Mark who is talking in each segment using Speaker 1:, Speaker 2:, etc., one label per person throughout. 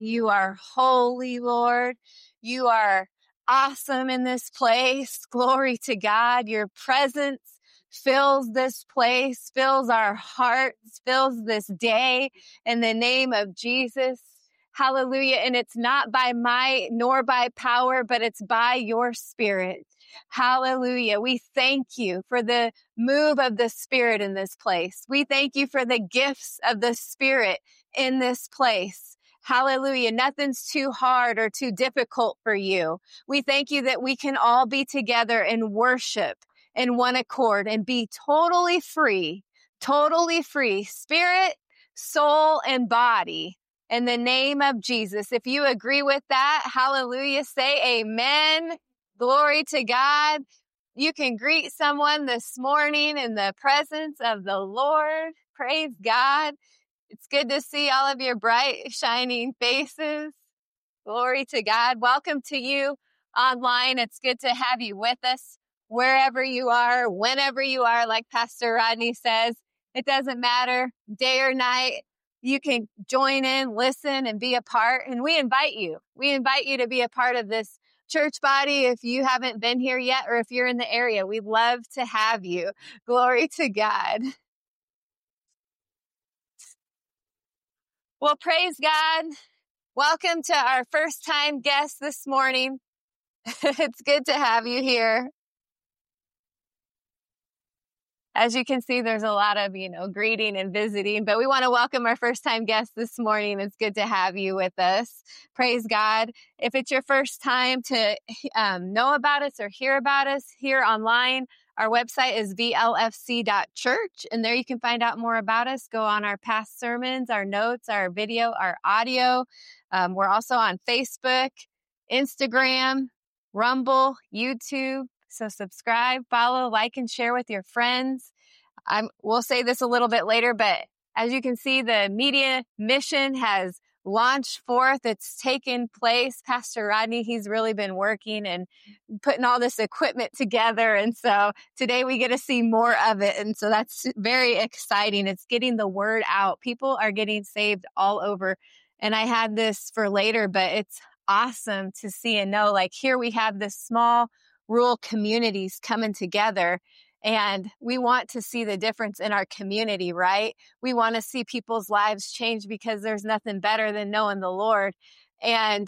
Speaker 1: You are holy, Lord. You are awesome in this place. Glory to God. Your presence fills this place, fills our hearts, fills this day in the name of Jesus. Hallelujah. And it's not by might nor by power, but it's by your Spirit. Hallelujah. We thank you for the move of the Spirit in this place. We thank you for the gifts of the Spirit in this place. Hallelujah. Nothing's too hard or too difficult for you. We thank you that we can all be together and worship in one accord and be totally free, spirit, soul, and body in the name of Jesus. If you agree with that, hallelujah, say amen. Glory to God. You can greet someone this morning in the presence of the Lord. Praise God. It's good to see all of your bright, shining faces. Glory to God. Welcome to you online. It's good to have you with us wherever you are, whenever you are, like Pastor Rodney says. It doesn't matter, day or night. You can join in, listen, and be a part. And we invite you. We invite you to be a part of this church body if you haven't been here yet, or if you're in the area. We'd love to have you. Glory to God. Well, praise God. Welcome to our first time guest this morning. It's good to have you here. As you can see, there's a lot of, greeting and visiting, but we want to welcome our first time guest this morning. It's good to have you with us. Praise God. If it's your first time to know about us or hear about us here online, our website is vlfc.church, and there you can find out more about us. Go on our past sermons, our notes, our video, our audio. We're also on Facebook, Instagram, Rumble, YouTube. So subscribe, follow, like, and share with your friends. We'll say this a little bit later, but as you can see, the media mission has launched forth. It's taken place. Pastor Rodney, he's really been working and putting all this equipment together. And so today we get to see more of it. And so that's very exciting. It's getting the word out. People are getting saved all over. And I had this for later, but it's awesome to see and know, like, here we have this small rural communities coming together, and we want to see the difference in our community, right? We want to see people's lives change because there's nothing better than knowing the Lord. And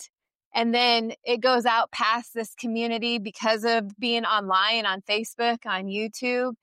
Speaker 1: then it goes out past this community because of being online on Facebook, on YouTube,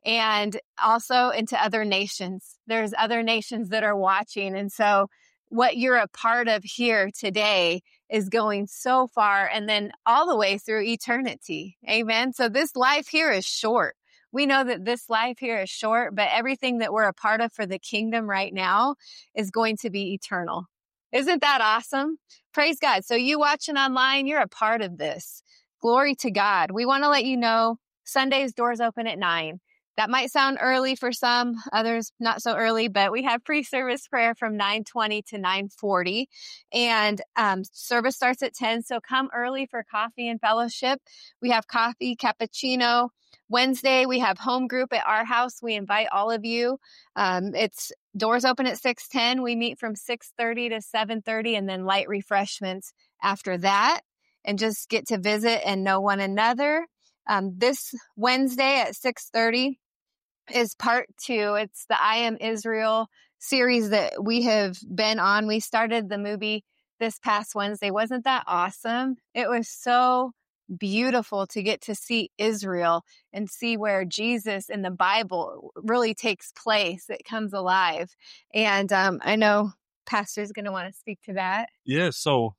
Speaker 1: and also into other nations. There's other nations that are watching. And so what you're a part of here today is going so far and then all the way through eternity. Amen. So this life here is short. We know that this life here is short, but everything that we're a part of for the kingdom right now is going to be eternal. Isn't that awesome? Praise God. So you watching online, you're a part of this. Glory to God. We want to let you know Sundays doors open at 9. That might sound early for some, others not so early, but we have pre-service prayer from 9:20 to 9:40, and service starts at 10. So come early for coffee and fellowship. We have coffee, cappuccino. Wednesday, we have home group at our house. We invite all of you. It's doors open at 6:10. We meet from 6:30 to 7:30, and then light refreshments after that, and just get to visit and know one another. This Wednesday at 6:30 is part 2. It's the I Am Israel series that we have been on. We started the movie this past Wednesday. Wasn't that awesome? It was so beautiful to get to see Israel and see where Jesus in the Bible really takes place. It comes alive. And I know Pastor's going to want to speak to that.
Speaker 2: Yeah,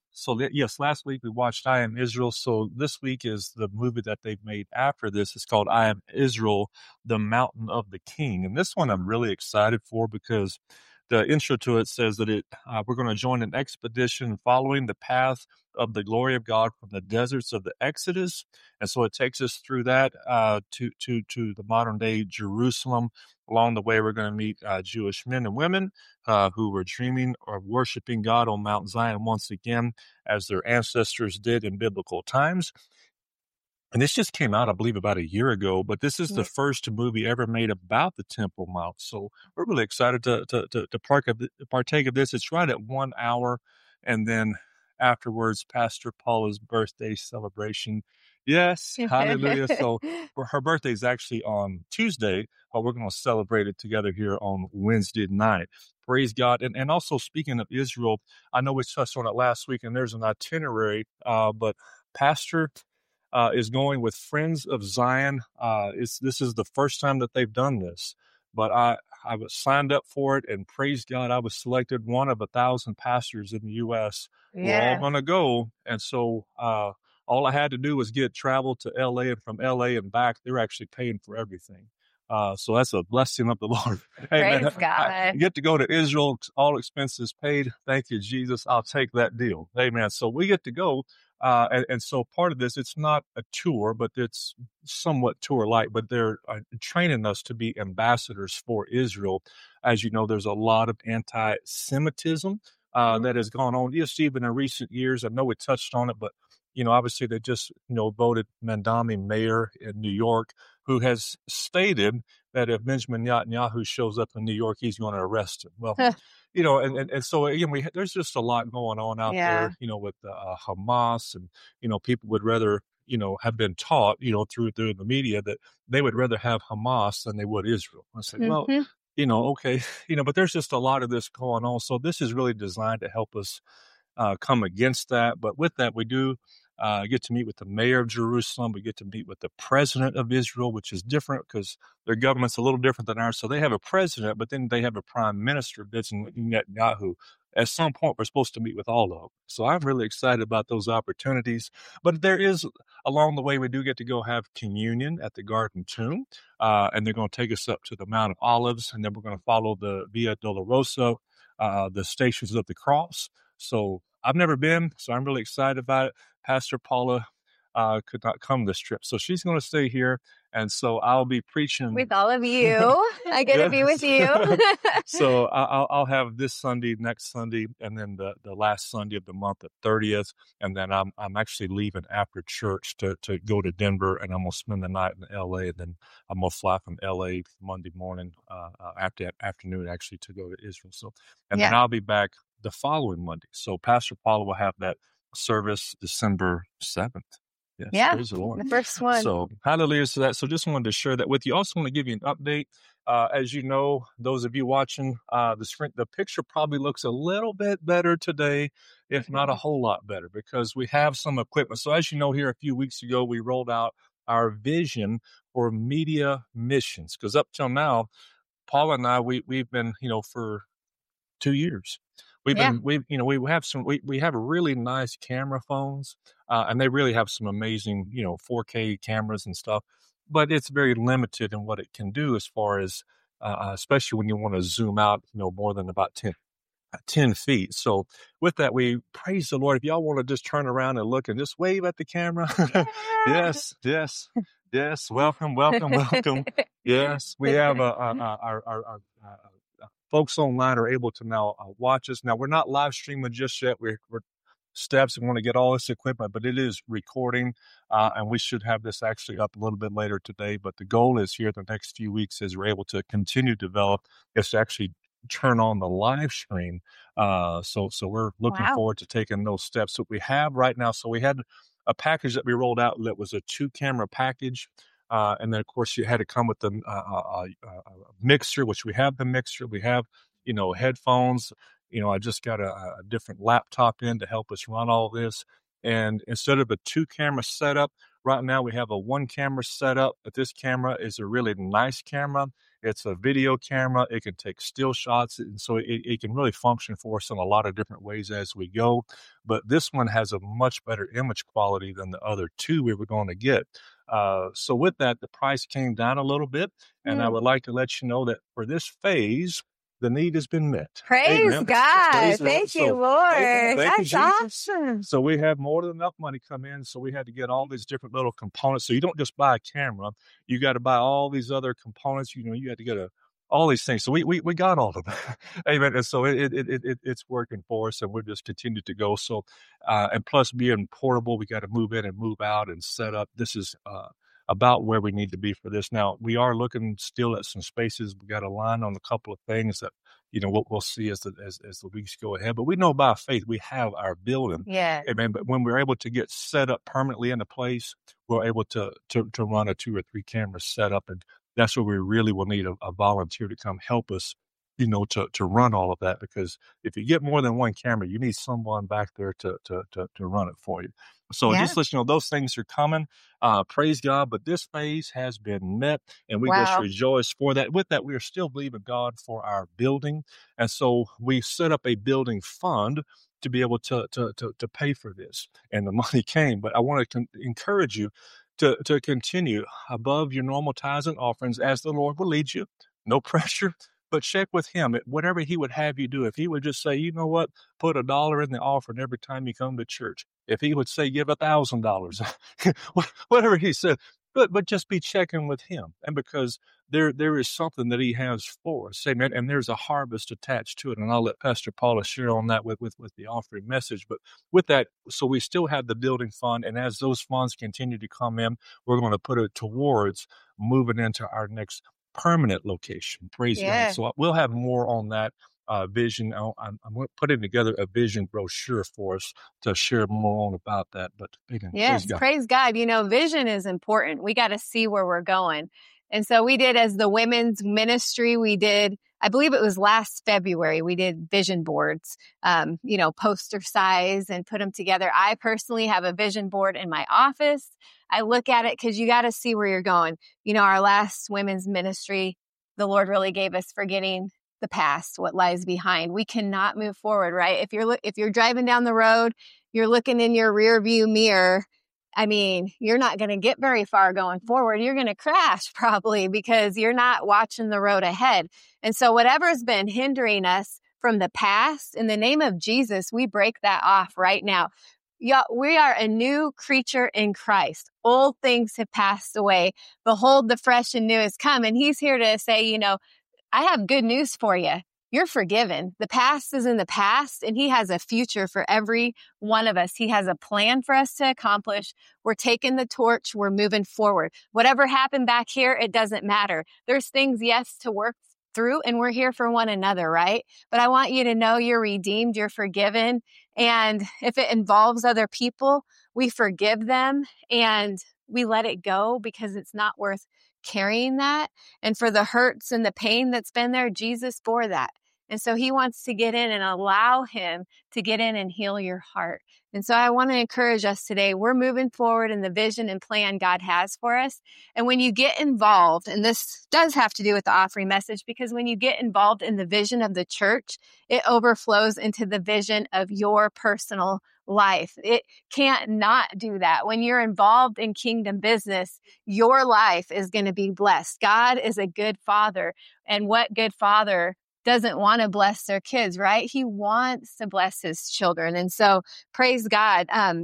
Speaker 2: yes, last week we watched I Am Israel. So this week is the movie that they've made after this. It's called I Am Israel, The Mountain of the King. And this one I'm really excited for because the intro to it says that we're going to join an expedition following the path of the glory of God from the deserts of the Exodus. And so it takes us through that to the modern day Jerusalem. Along the way, we're going to meet Jewish men and women who were dreaming of worshiping God on Mount Zion once again, as their ancestors did in biblical times. And this just came out, I believe, about a year ago, but this is the first movie ever made about the Temple Mount. So we're really excited to partake of this. It's right at 1 hour. And then afterwards, Pastor Paula's birthday celebration. Yes, hallelujah. So her birthday is actually on Tuesday, but we're going to celebrate it together here on Wednesday night. Praise God. And also speaking of Israel, I know we touched on it last week and there's an itinerary, but Pastor is going with Friends of Zion. This is the first time that they've done this, but I was signed up for it, and praise God, I was selected one of 1,000 pastors in the U.S. We're all going to go, and so all I had to do was get travel to L.A. and from L.A. and back. They're actually paying for everything. So that's a blessing of the Lord.
Speaker 1: Praise
Speaker 2: Amen.
Speaker 1: God.
Speaker 2: I get to go to Israel, all expenses paid. Thank you, Jesus. I'll take that deal. Amen. So we get to go. And so part of this, it's not a tour, but it's somewhat tour-like, but they're training us to be ambassadors for Israel. As you know, there's a lot of anti-Semitism that has gone on, just even in recent years. I know we touched on it, but, obviously they just, voted Mandami mayor in New York, who has stated that if Benjamin Netanyahu shows up in New York, he's going to arrest him. Well, and so again, there's just a lot going on out there, with Hamas, and people would rather, have been taught, through the media that they would rather have Hamas than they would Israel. I say, well, okay, but there's just a lot of this going on. So this is really designed to help us come against that. But with that, we do get to meet with the mayor of Jerusalem. We get to meet with the president of Israel, which is different because their government's a little different than ours. So they have a president, but then they have a prime minister, Benjamin Netanyahu. At some point, we're supposed to meet with all of them. So I'm really excited about those opportunities. But there is, along the way, we do get to go have communion at the Garden Tomb. And they're going to take us up to the Mount of Olives. And then we're going to follow the Via Dolorosa, the Stations of the Cross. So I've never been, so I'm really excited about it. Pastor Paula could not come this trip, so she's going to stay here, and so I'll be preaching
Speaker 1: with all of you. I get to be with you.
Speaker 2: So I'll have this Sunday, next Sunday, and then the last Sunday of the month, the 30th, and then I'm actually leaving after church to go to Denver, and I'm gonna spend the night in L.A. and then I'm gonna fly from L.A. Monday morning, afternoon actually, to go to Israel. So, and then I'll be back the following Monday. So Pastor Paula will have that service December 7th. Yes, praise the Lord.
Speaker 1: The first one.
Speaker 2: So hallelujah to that. So just wanted to share that with you. Also want to give you an update. As you know, those of you watching the picture probably looks a little bit better today, if not a whole lot better, because we have some equipment. So as you know, here a few weeks ago, we rolled out our vision for media missions, because up till now, Paula and I, we've been, for 2 years. We have really nice camera phones, and they really have some amazing, 4K cameras and stuff, but it's very limited in what it can do as far as, especially when you want to zoom out, more than about 10 feet. So with that, we praise the Lord. If y'all want to just turn around and look and just wave at the camera. Yes. Welcome. Yes. We have our folks online are able to now watch us. Now, we're not live streaming just yet. We're steps and want to get all this equipment, but it is recording, and we should have this actually up a little bit later today. But the goal is here the next few weeks, as we're able to continue to develop, is to actually turn on the live stream. So we're looking forward to taking those steps that we have right now. So we had a package that we rolled out that was a 2-camera package. And then, of course, you had to come with the mixer, which we have the mixer. We have, headphones. I just got a different laptop in to help us run all this. And instead of a 2-camera setup, right now we have a 1-camera setup. But this camera is a really nice camera. It's a video camera. It can take still shots. And so it can really function for us in a lot of different ways as we go. But this one has a much better image quality than the other 2 we were going to get. So with that, the price came down a little bit. And I would like to let you know that for this phase, the need has been met.
Speaker 1: Praise God. Thank you, Lord. That's awesome.
Speaker 2: So we have more than enough money come in. So we had to get all these different little components. So you don't just buy a camera. You got to buy all these other components. You had to get all these things. So we got all of them. Amen. And so it's working for us, and we're just continuing to go. So, and plus being portable, we got to move in and move out and set up. This is, about where we need to be for this. Now, we are looking still at some spaces. We got a line on a couple of things that we'll see as the weeks go ahead. But we know by faith we have our building.
Speaker 1: Yeah.
Speaker 2: Amen. But when we're able to get set up permanently in a place, we're able to run a 2 or 3 camera setup, and that's where we really will need a volunteer to come help us, to run all of that. Because if you get more than one camera, you need someone back there to run it for you. So
Speaker 1: Yeah.
Speaker 2: just listen, those things are coming. Praise God. But this phase has been met, and we just
Speaker 1: Wow.
Speaker 2: rejoice for that. With that, we are still believing God for our building. And so we set up a building fund to be able to pay for this. And the money came. But I want to encourage you to continue above your normal tithes and offerings as the Lord will lead you. No pressure. But check with him, whatever he would have you do. If he would just say, you know what, put $1 in the offering every time you come to church. If he would say, give $1,000, whatever he said, but just be checking with him. And because there is something that he has for us, amen. And there's a harvest attached to it. And I'll let Pastor Paula share on that with the offering message. But with that, so we still have the building fund. And as those funds continue to come in, we're going to put it towards moving into our next permanent location. Praise God. So we'll have more on that vision. I'm putting together a vision brochure for us to share more on about that. But again,
Speaker 1: yes, praise God. Vision is important. We got to see where we're going. And so we did, as the women's ministry, I believe it was last February, we did vision boards, poster size, and put them together. I personally have a vision board in my office. I look at it because you got to see where you're going. Our last women's ministry, the Lord really gave us forgetting the past, what lies behind. We cannot move forward, right? If you're driving down the road, you're looking in your rear view mirror, you're not going to get very far going forward. You're going to crash probably because you're not watching the road ahead. And so whatever's been hindering us from the past, in the name of Jesus, we break that off right now. We are a new creature in Christ. Old things have passed away. Behold, the fresh and new has come. And he's here to say, I have good news for you. You're forgiven. The past is in the past, and he has a future for every one of us. He has a plan for us to accomplish. We're taking the torch. We're moving forward. Whatever happened back here, it doesn't matter. There's things, yes, to work through, and we're here for one another, right? But I want you to know you're redeemed, you're forgiven. And if it involves other people, we forgive them and we let it go because it's not worth carrying that. And for the hurts and the pain that's been there, Jesus bore that. And so he wants to get in and allow him to get in and heal your heart. And so I want to encourage us today. We're moving forward in the vision and plan God has for us. And when you get involved, and this does have to do with the offering message, because when you get involved in the vision of the church, it overflows into the vision of your personal life. It can't not do that. When you're involved in kingdom business, your life is going to be blessed. God is a good father. And what good father doesn't want to bless their kids, right? He wants to bless his children. And so praise God.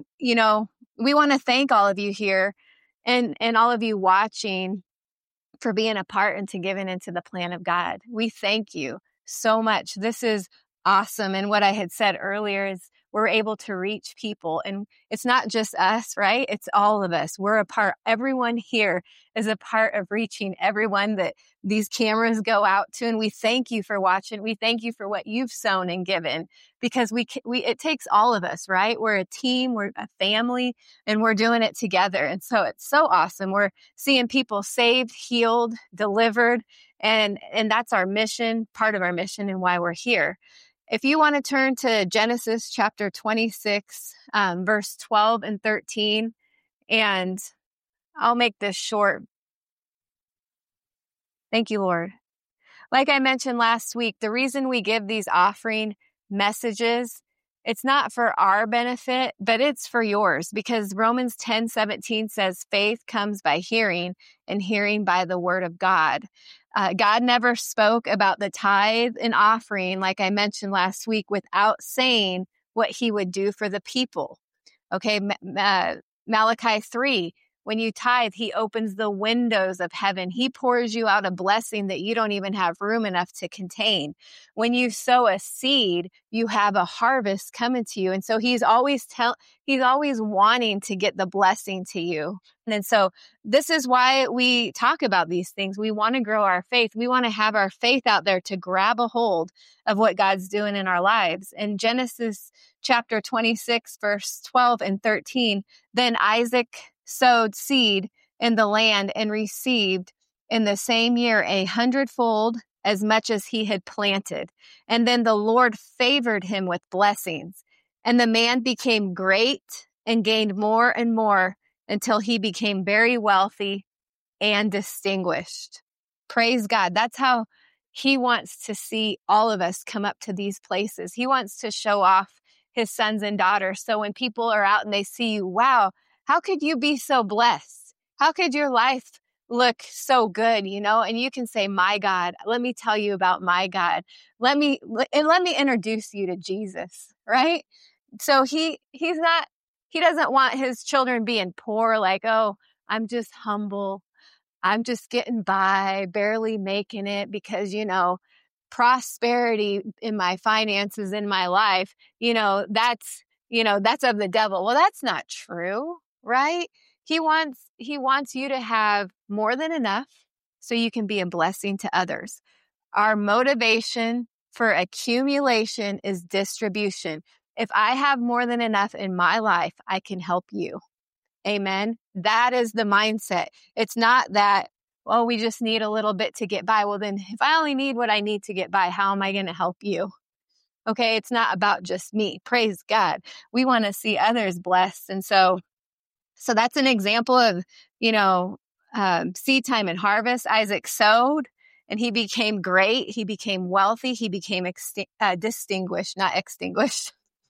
Speaker 1: We want to thank all of you here and all of you watching for being a part and to giving into the plan of God. We thank you so much. This is awesome. And what I had said earlier is we're able to reach people, and it's not just us, right? It's all of us. We're a part. Everyone here is a part of reaching everyone that these cameras go out to. And we thank you for watching. We thank you for what you've sown and given, because it takes all of us, right? We're a team, we're a family, and we're doing it together. And so it's so awesome. We're seeing people saved, healed, delivered, and that's our mission, part of our mission, and why we're here. If you want to turn to Genesis chapter 26, verse 12 and 13, and I'll make this short. Thank you, Lord. Like I mentioned last week, the reason we give these offering messages, it's not for our benefit, but it's for yours, because Romans 10:17 says faith comes by hearing, and hearing by the word of God. God never spoke about the tithe and offering, like I mentioned last week, without saying what he would do for the people. Okay, Malachi 3, When you tithe, he opens the windows of heaven. He pours you out a blessing that you don't even have room enough to contain. When you sow a seed, you have a harvest coming to you. And so he's always wanting to get the blessing to you. And so this is why we talk about these things. We want to grow our faith. We want to have our faith out there to grab a hold of what God's doing in our lives. In Genesis chapter 26, verse 12 and 13, then Isaac sowed seed in the land and received in the same year 100-fold as much as he had planted. And then the Lord favored him with blessings. And the man became great and gained more and more until he became very wealthy and distinguished. Praise God. That's how he wants to see all of us come up to these places. He wants to show off his sons and daughters. So when people are out and they see you, wow, how could you be so blessed? How could your life look so good, And you can say, my God, let me tell you about my God. Let me introduce you to Jesus, right? So he doesn't want his children being poor, like, oh, I'm just humble. I'm just getting by, barely making it because, prosperity in my finances, in my life, that's of the devil. Well, that's not true, right? He wants you to have more than enough so you can be a blessing to others. Our motivation for accumulation is distribution. If I have more than enough in my life, I can help you. Amen. That is the mindset. It's not that, well, we just need a little bit to get by. Well, then if I only need what I need to get by, how am I going to help you? Okay. It's not about just me. Praise God. We want to see others blessed. And so that's an example of, seed time and harvest. Isaac sowed and he became great. He became wealthy. He became distinguished, not extinguished.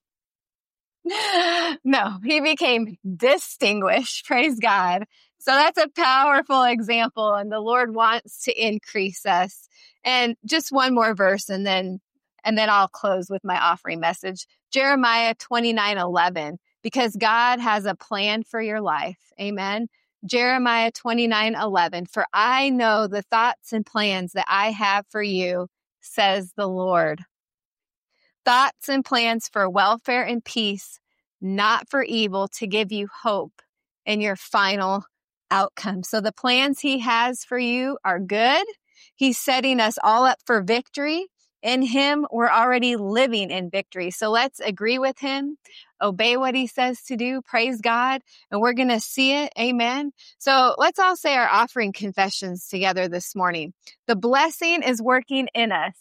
Speaker 1: No, he became distinguished. Praise God. So that's a powerful example, and the Lord wants to increase us. And just one more verse, and then I'll close with my offering message. Jeremiah 29:11, because God has a plan for your life. Amen. Jeremiah 29:11, for I know the thoughts and plans that I have for you, says the Lord. Thoughts and plans for welfare and peace, not for evil, to give you hope in your final outcome. So the plans he has for you are good. He's setting us all up for victory. In him, we're already living in victory. So let's agree with him, obey what he says to do, praise God, and we're going to see it. Amen. So let's all say our offering confessions together this morning. The blessing is working in us,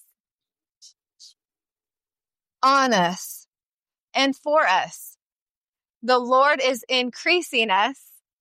Speaker 1: on us, and for us. The Lord is increasing us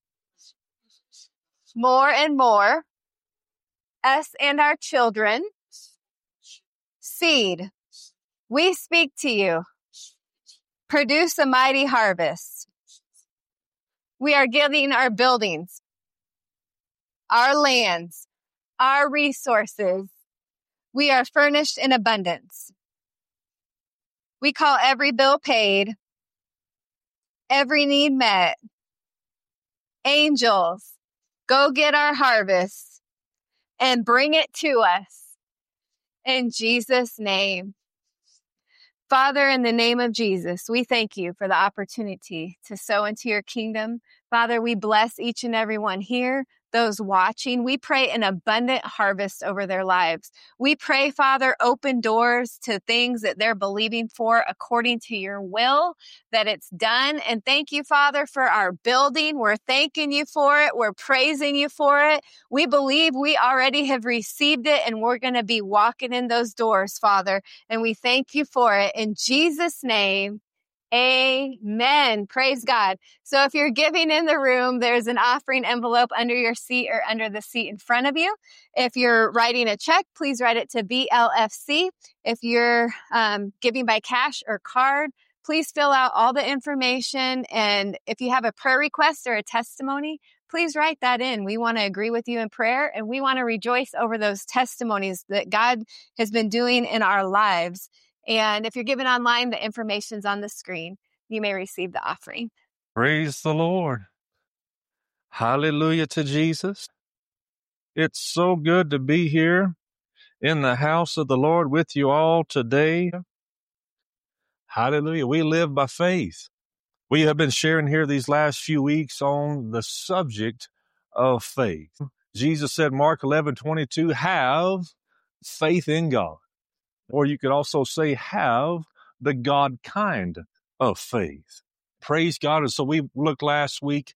Speaker 1: more and more, us and our children. Seed, we speak to you. Produce a mighty harvest. We are giving our buildings, our lands, our resources. We are furnished in abundance. We call every bill paid, every need met. Angels, go get our harvest and bring it to us. In Jesus' name. Father, in the name of Jesus, we thank you for the opportunity to sow into your kingdom. Father, we bless each and every one here, those watching. We pray an abundant harvest over their lives. We pray, Father, open doors to things that they're believing for according to your will, that it's done. And thank you, Father, for our building. We're thanking you for it. We're praising you for it. We believe we already have received it, and we're going to be walking in those doors, Father. And we thank you for it. In Jesus' name, amen. Praise God. So if you're giving in the room, there's an offering envelope under your seat or under the seat in front of you. If you're writing a check, please write it to BLFC. If you're giving by cash or card, please fill out all the information. And if you have a prayer request or a testimony, please write that in. We want to agree with you in prayer, and we want to rejoice over those testimonies that God has been doing in our lives. And if you're giving online, the information's on the screen. You may receive the offering.
Speaker 2: Praise the Lord. Hallelujah to Jesus. It's so good to be here in the house of the Lord with you all today. Hallelujah. We live by faith. We have been sharing here these last few weeks on the subject of faith. Jesus said, Mark 11:22, have faith in God. Or you could also say, have the God kind of faith. Praise God. And so we looked last week,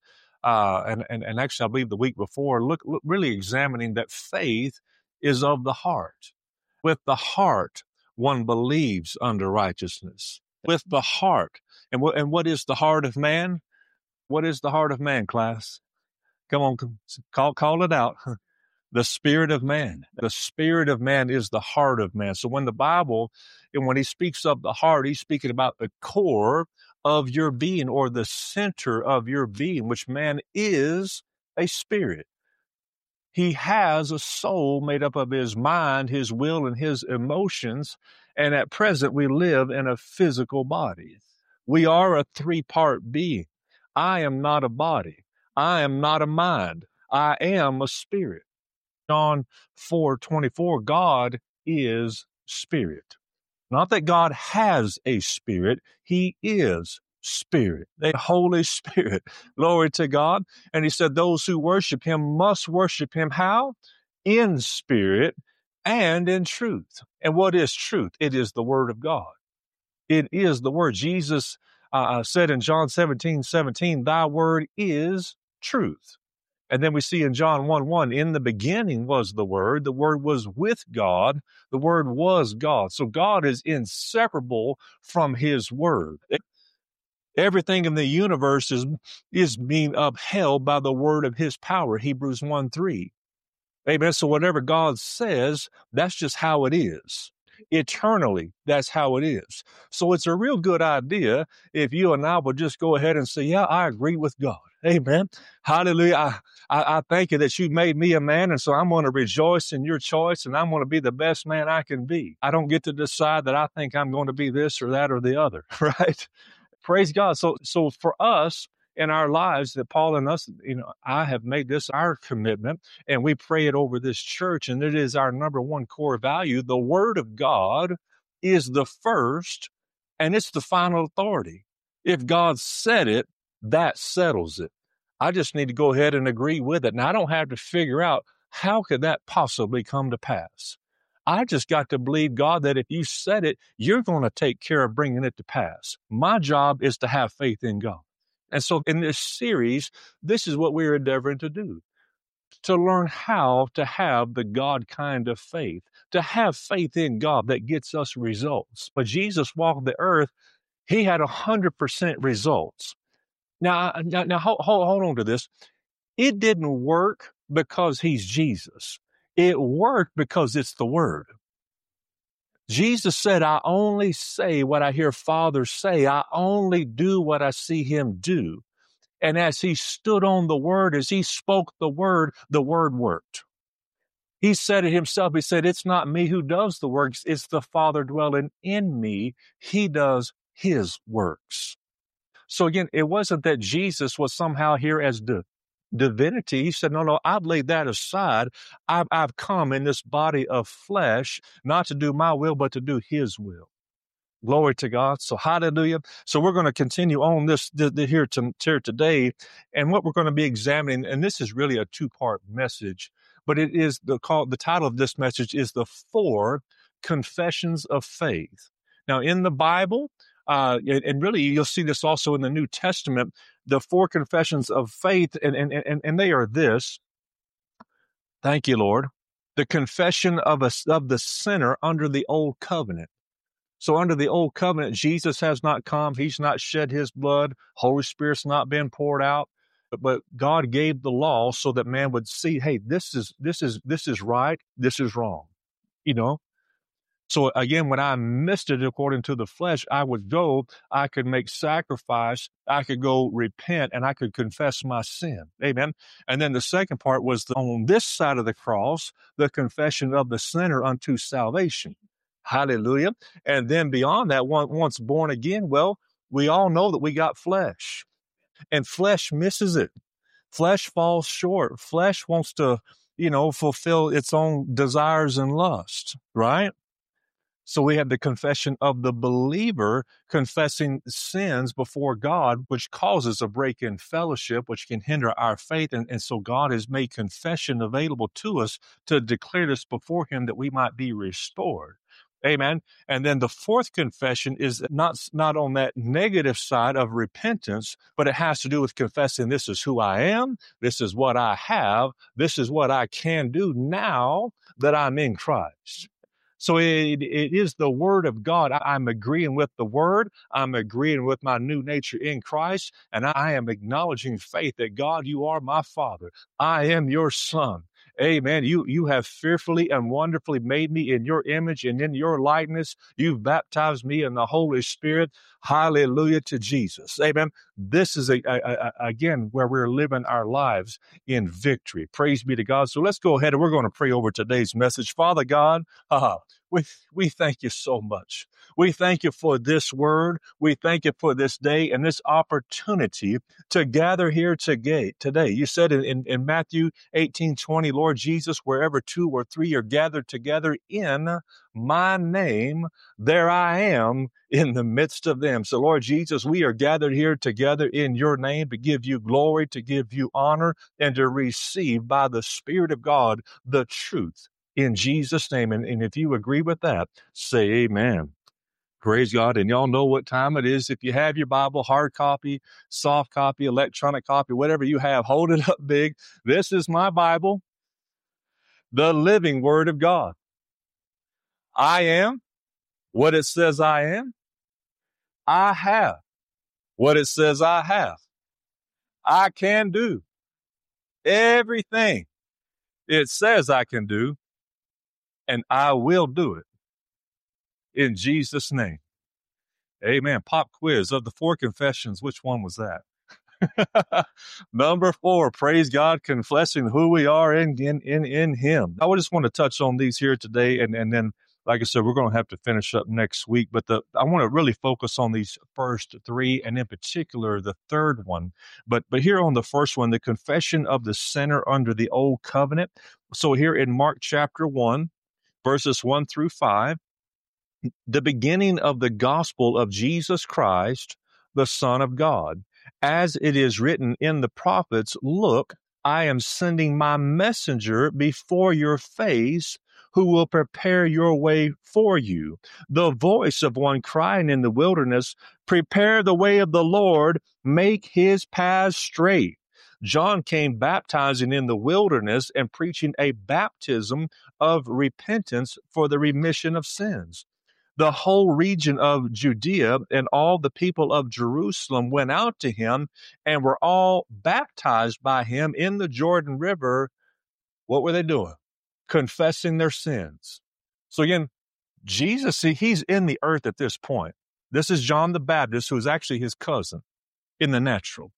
Speaker 2: and actually I believe the week before, look really examining that faith is of the heart. With the heart, one believes unto righteousness. With the heart. And what is the heart of man? What is the heart of man, class? Come on, call it out. The spirit of man. The spirit of man is the heart of man. So when the Bible, and when he speaks of the heart, he's speaking about the core of your being, or the center of your being, which man is a spirit. He has a soul made up of his mind, his will, and his emotions. And at present, we live in a physical body. We are a three-part being. I am not a body. I am not a mind. I am a spirit. John 4:24, God is spirit. Not that God has a spirit, he is spirit, the Holy Spirit. Glory to God. And he said, those who worship him must worship him how? In spirit and in truth. And what is truth? It is the word of God. It is the word. Jesus said in John 17:17, thy word is truth. And then we see in John 1:1, in the beginning was the Word was with God, the Word was God. So God is inseparable from his Word. Everything in the universe is being upheld by the word of his power, Hebrews 1:3. Amen. So whatever God says, that's just how it is. Eternally, that's how it is. So it's a real good idea if you and I would just go ahead and say, yeah, I agree with God. Amen. Hallelujah. I thank you that you made me a man, and so I'm going to rejoice in your choice, and I'm going to be the best man I can be. I don't get to decide that I think I'm going to be this or that or the other, right? Praise God. So for us in our lives, that Paul and us, I have made this our commitment, and we pray it over this church, and it is our number one core value. The Word of God is the first, and it's the final authority. If God said it, that settles it. I just need to go ahead and agree with it. Now, I don't have to figure out how could that possibly come to pass. I just got to believe, God, that if you said it, you're going to take care of bringing it to pass. My job is to have faith in God. And so in this series, this is what we're endeavoring to do, to learn how to have the God kind of faith, to have faith in God that gets us results. But Jesus walked the earth, he had 100% results. Now hold on to this. It didn't work because he's Jesus. It worked because it's the Word. Jesus said, I only say what I hear Father say. I only do what I see him do. And as he stood on the word, as he spoke the word worked. He said it himself. He said, it's not me who does the works. It's the Father dwelling in me. He does his works. So again, it wasn't that Jesus was somehow here as divinity. He said, no, I've laid that aside. I've come in this body of flesh, not to do my will, but to do his will. Glory to God. So hallelujah. So we're going to continue on this here today. And what we're going to be examining, and this is really a two-part message, but it is the title of this message is the 4 confessions of faith. Now in the Bible, and really you'll see this also in the New Testament, the 4 confessions of faith, and they are this. Thank you, Lord. The confession of the sinner under the old covenant. So under the old covenant, Jesus has not come. He's not shed his blood. Holy Spirit's not been poured out. But God gave the law so that man would see, hey, this is right. This is wrong. So again, when I missed it according to the flesh, I would go, I could make sacrifice, I could go repent, and I could confess my sin. Amen. And then the second part was on this side of the cross, the confession of the sinner unto salvation. Hallelujah. And then beyond that, once born again, well, we all know that we got flesh, and flesh misses it. Flesh falls short. Flesh wants to, fulfill its own desires and lusts, right? So we have the confession of the believer confessing sins before God, which causes a break in fellowship, which can hinder our faith. And so God has made confession available to us to declare this before him that we might be restored. Amen. And then the fourth confession is not on that negative side of repentance, but it has to do with confessing this is who I am. This is what I have. This is what I can do now that I'm in Christ. So it is the word of God. I'm agreeing with the word. I'm agreeing with my new nature in Christ. And I am acknowledging faith that God, you are my Father. I am your son. Amen. You have fearfully and wonderfully made me in your image and in your likeness. You've baptized me in the Holy Spirit. Hallelujah to Jesus. Amen. This is again where we're living our lives in victory. Praise be to God. So let's go ahead and we're going to pray over today's message. Father God, we thank you so much. We thank you for this word. We thank you for this day and this opportunity to gather here today. You said in Matthew 18:20, Lord Jesus, wherever two or three are gathered together in my name, there I am in the midst of them. So Lord Jesus, we are gathered here together in your name to give you glory, to give you honor, and to receive by the Spirit of God the truth. In Jesus' name. And if you agree with that, say amen. Praise God. And y'all know what time it is. If you have your Bible, hard copy, soft copy, electronic copy, whatever you have, hold it up big. This is my Bible, the living word of God. I am what it says I am. I have what it says I have. I can do everything it says I can do, and I will do it in Jesus' name. Amen. Pop quiz. Of the four confessions, which one was that? Number 4, praise God, confessing who we are in him. I just want to touch on these here today. And then, like I said, we're going to have to finish up next week. But I want to really focus on these first 3, and in particular, the third one. But here on the first one, the confession of the sinner under the old covenant. So here in Mark chapter 1, verses 1 through 5, the beginning of the gospel of Jesus Christ, the Son of God. As it is written in the prophets, look, I am sending my messenger before your face, who will prepare your way for you. The voice of one crying in the wilderness, prepare the way of the Lord, make his paths straight. John came baptizing in the wilderness and preaching a baptism of repentance for the remission of sins. The whole region of Judea and all the people of Jerusalem went out to him and were all baptized by him in the Jordan River. What were they doing? Confessing their sins. So again, Jesus, he's in the earth at this point. This is John the Baptist, who's actually his cousin in the natural,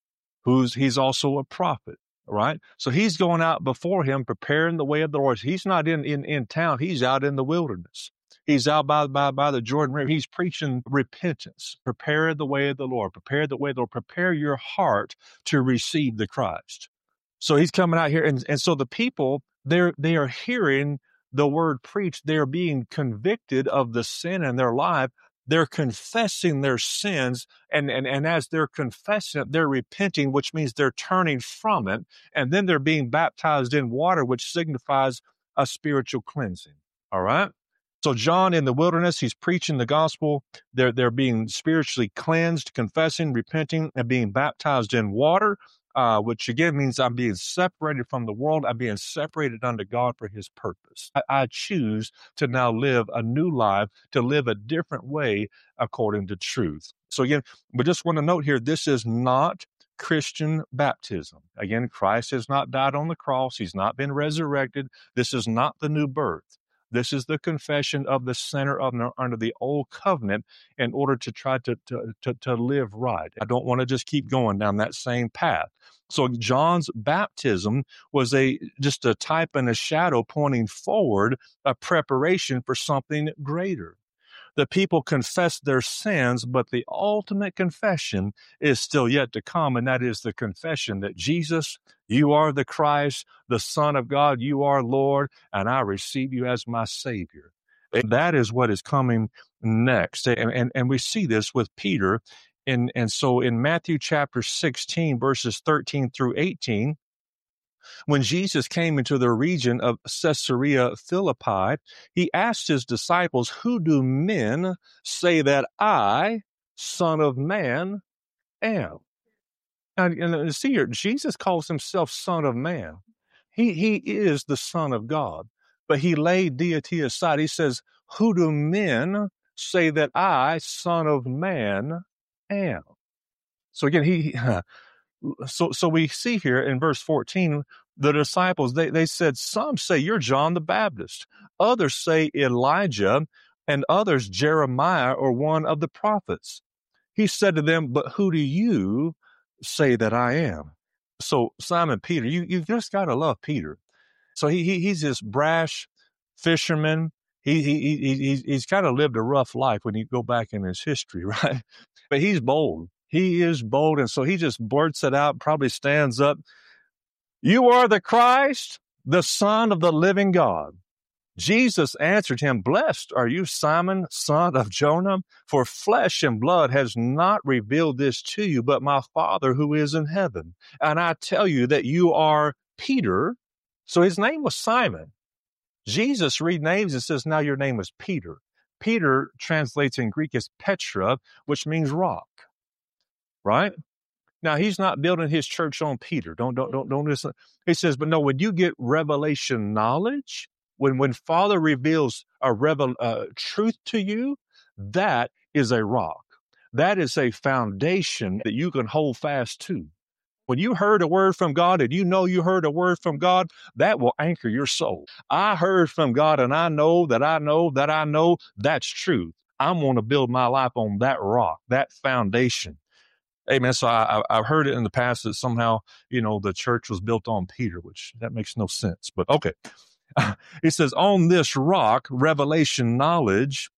Speaker 2: he's also a prophet. Right? So he's going out before him, preparing the way of the Lord. He's not in town. He's out in the wilderness. He's out by the Jordan River. He's preaching repentance. Prepare the way of the Lord. Prepare the way of the Lord. Prepare your heart to receive the Christ. So he's coming out here. And so the people, they are hearing the word preached. They're being convicted of the sin in their life. They're confessing their sins, and as they're confessing it, they're repenting, which means they're turning from it, and then they're being baptized in water, which signifies a spiritual cleansing. All right? So John in the wilderness, he's preaching the gospel. They're being spiritually cleansed, confessing, repenting, and being baptized in water, which again means I'm being separated from the world. I'm being separated unto God for his purpose. I choose to now live a new life, to live a different way according to truth. So again, we just want to note here, this is not Christian baptism. Again, Christ has not died on the cross. He's not been resurrected. This is not the new birth. This is the confession of the sinner under the old covenant in order to try to live right. I don't want to just keep going down that same path. So John's baptism was just a type and a shadow pointing forward, a preparation for something greater. The people confess their sins, but the ultimate confession is still yet to come, and that is the confession that Jesus, you are the Christ, the Son of God, you are Lord, and I receive you as my Savior. And that is what is coming next. And we see this with Peter. And so in Matthew chapter 16, verses 13 through 18, when Jesus came into the region of Caesarea Philippi, he asked his disciples, who do men say that I, Son of Man, am? And see here, Jesus calls himself Son of Man. He is the Son of God, but he laid deity aside. He says, who do men say that I, Son of Man, am? So again, so we see here in verse 14, the disciples, they said, some say you're John the Baptist, others say Elijah, and others Jeremiah or one of the prophets. He said to them, but who do you say that I am? So Simon Peter, you just got to love Peter. So he's this brash fisherman. He's kind of lived a rough life when you go back in his history, right? But he's bold. He is bold. And so he just blurts it out, probably stands up. You are the Christ, the Son of the living God. Jesus answered him, blessed are you, Simon, son of Jonah, for flesh and blood has not revealed this to you, but my Father who is in heaven. And I tell you that you are Peter. So his name was Simon. Jesus renames and says, now your name is Peter. Peter translates in Greek as Petra, which means rock, right? Now, he's not building his church on Peter. Don't listen. He says, but no, when you get revelation knowledge, when Father reveals a truth to you, that is a rock. That is a foundation that you can hold fast to. When you heard a word from God and you know you heard a word from God, that will anchor your soul. I heard from God and I know that I know that I know that's truth. I'm going to build my life on that rock, that foundation. Amen. So I've heard it in the past that somehow, the church was built on Peter, which that makes no sense. But okay. He says, on this rock, revelation knowledge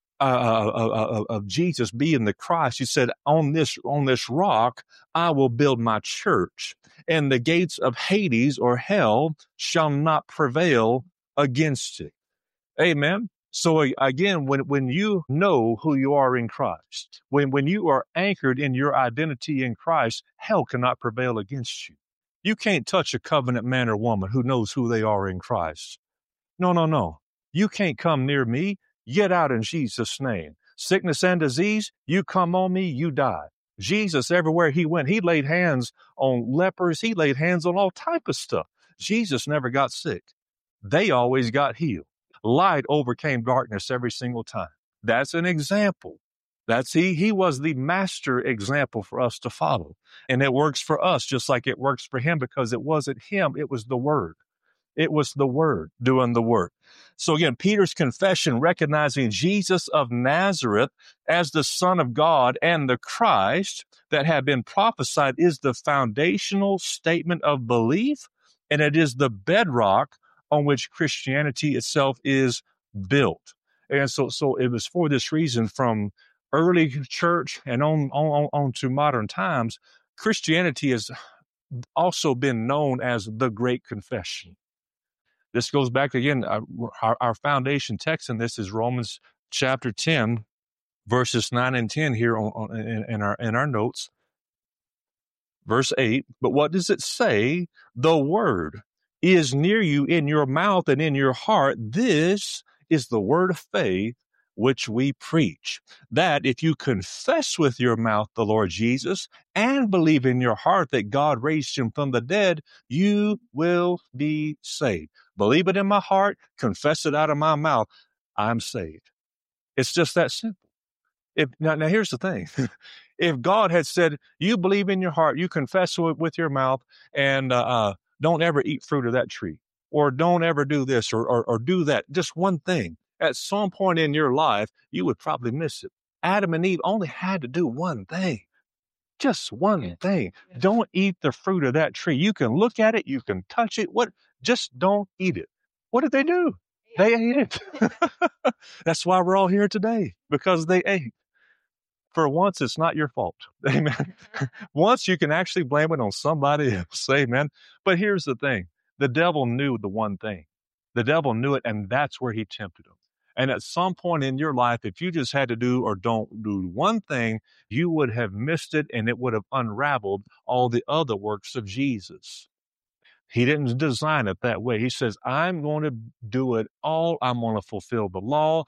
Speaker 2: of Jesus being the Christ, he said, on this rock, I will build my church, and the gates of Hades or hell shall not prevail against it. Amen. So again, when you know who you are in Christ, when you are anchored in your identity in Christ, hell cannot prevail against you. You can't touch a covenant man or woman who knows who they are in Christ. No. You can't come near me. Get out in Jesus' name. Sickness and disease, you come on me, you die. Jesus, everywhere he went, he laid hands on lepers. He laid hands on all type of stuff. Jesus never got sick. They always got healed. Light overcame darkness every single time. That's an example. He was the master example for us to follow. And it works for us just like it works for him, because it wasn't him, it was the Word. It was the Word doing the work. So again, Peter's confession, recognizing Jesus of Nazareth as the Son of God and the Christ that had been prophesied, is the foundational statement of belief, and it is the bedrock on which Christianity itself is built. And so it was for this reason, from early church and on to modern times, Christianity has also been known as the Great Confession. This goes back again, our foundation text in this is Romans chapter 10, verses 9 and 10 here in our notes. Verse 8, but what does it say? The word is near you, in your mouth and in your heart. This is the word of faith which we preach, that if you confess with your mouth the Lord Jesus and believe in your heart that God raised him from the dead, you will be saved. Believe it in my heart, confess it out of my mouth, I'm saved. It's just that simple. Now here's the thing. If God had said, you believe in your heart, you confess with your mouth, and don't ever eat fruit of that tree, or don't ever do this or do that, just one thing, at some point in your life, you would probably miss it. Adam and Eve only had to do one thing. Just one thing. Don't eat the fruit of that tree. You can look at it. You can touch it. Just don't eat it. What did they do? They ate it. That's why we're all here today, because they ate. For once, it's not your fault. Amen. Once you can actually blame it on somebody else. Amen. But here's the thing. The devil knew the one thing. The devil knew it, and that's where he tempted him. And at some point in your life, if you just had to do or don't do one thing, you would have missed it, and it would have unraveled all the other works of Jesus. He didn't design it that way. He says, I'm going to do it all. I'm going to fulfill the law.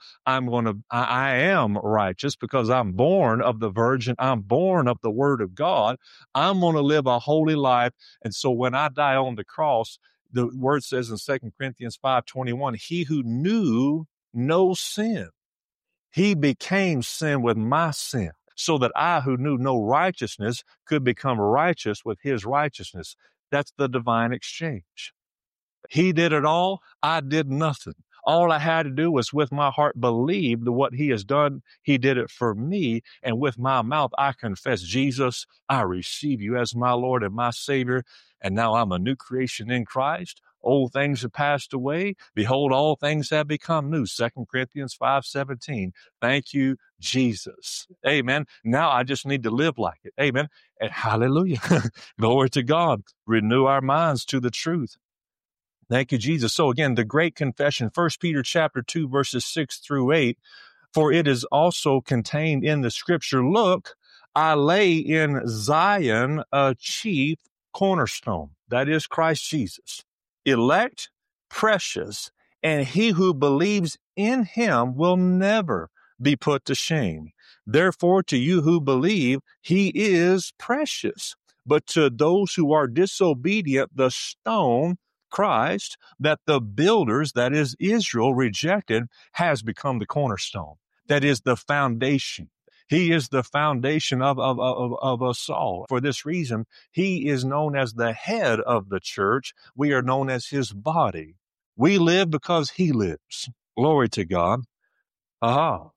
Speaker 2: I am righteous because I'm born of the virgin. I'm born of the word of God. I'm going to live a holy life. And so when I die on the cross, the word says in 2 Corinthians 5:21, he who knew no sin, he became sin with my sin, so that I who knew no righteousness could become righteous with his righteousness. That's the divine exchange. He did it all. I did nothing. All I had to do was with my heart believe that what he has done, he did it for me. And with my mouth, I confess, Jesus, I receive you as my Lord and my Savior. And now I'm a new creation in Christ. Old things have passed away. Behold, all things have become new. 2 Corinthians 5:17. Thank you, Jesus. Amen. Now I just need to live like it. Amen. And hallelujah. Glory to God. Renew our minds to the truth. Thank you, Jesus. So again, the great confession, 1 Peter chapter 2, verses 6-8, for it is also contained in the scripture, look, I lay in Zion a chief cornerstone. That is Christ Jesus, elect, precious, and he who believes in him will never be put to shame. Therefore, to you who believe, he is precious. But to those who are disobedient, the stone, Christ, that the builders, that is Israel, rejected, has become the cornerstone. That is the foundation. He is the foundation of us all. For this reason, he is known as the head of the church. We are known as his body. We live because he lives. Glory to God. Aha.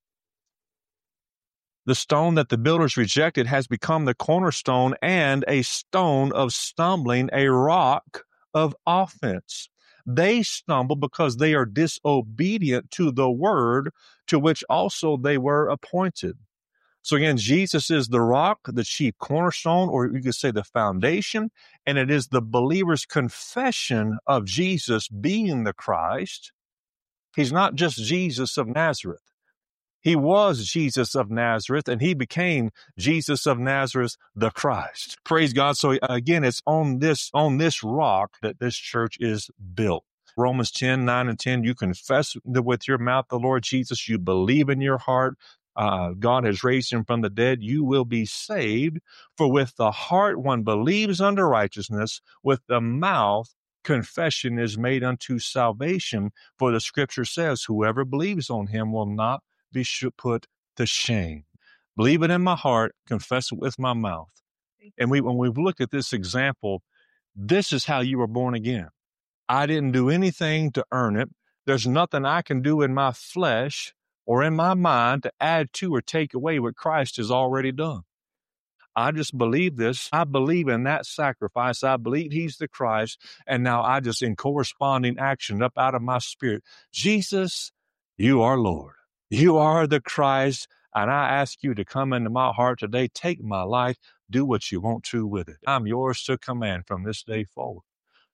Speaker 2: The stone that the builders rejected has become the cornerstone and a stone of stumbling, a rock of offense. They stumble because they are disobedient to the word to which also they were appointed. So again, Jesus is the rock, the chief cornerstone, or you could say the foundation, and it is the believer's confession of Jesus being the Christ. He's not just Jesus of Nazareth. He was Jesus of Nazareth, and he became Jesus of Nazareth, the Christ. Praise God. So again, it's on this rock that this church is built. Romans 10:9-10, you confess with your mouth the Lord Jesus, you believe in your heart, God has raised him from the dead, you will be saved. For with the heart one believes unto righteousness, with the mouth confession is made unto salvation. For the scripture says, whoever believes on him will not be put to shame. Believe it in my heart, confess it with my mouth. And when we've looked at this example, this is how you were born again. I didn't do anything to earn it. There's nothing I can do in my flesh or in my mind to add to or take away what Christ has already done. I just believe this. I believe in that sacrifice. I believe he's the Christ. And now I just, in corresponding action up out of my spirit, Jesus, you are Lord. You are the Christ. And I ask you to come into my heart today. Take my life. Do what you want to with it. I'm yours to command from this day forward.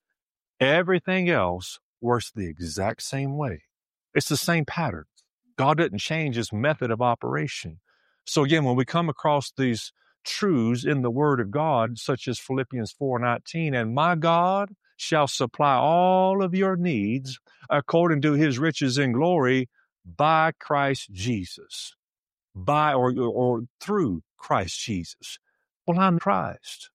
Speaker 2: Everything else works the exact same way. It's the same pattern. God didn't change his method of operation. So again, when we come across these truths in the word of God, such as Philippians 4:19, and my God shall supply all of your needs according to his riches in glory by Christ Jesus, by or through Christ Jesus. Well, I'm Christ.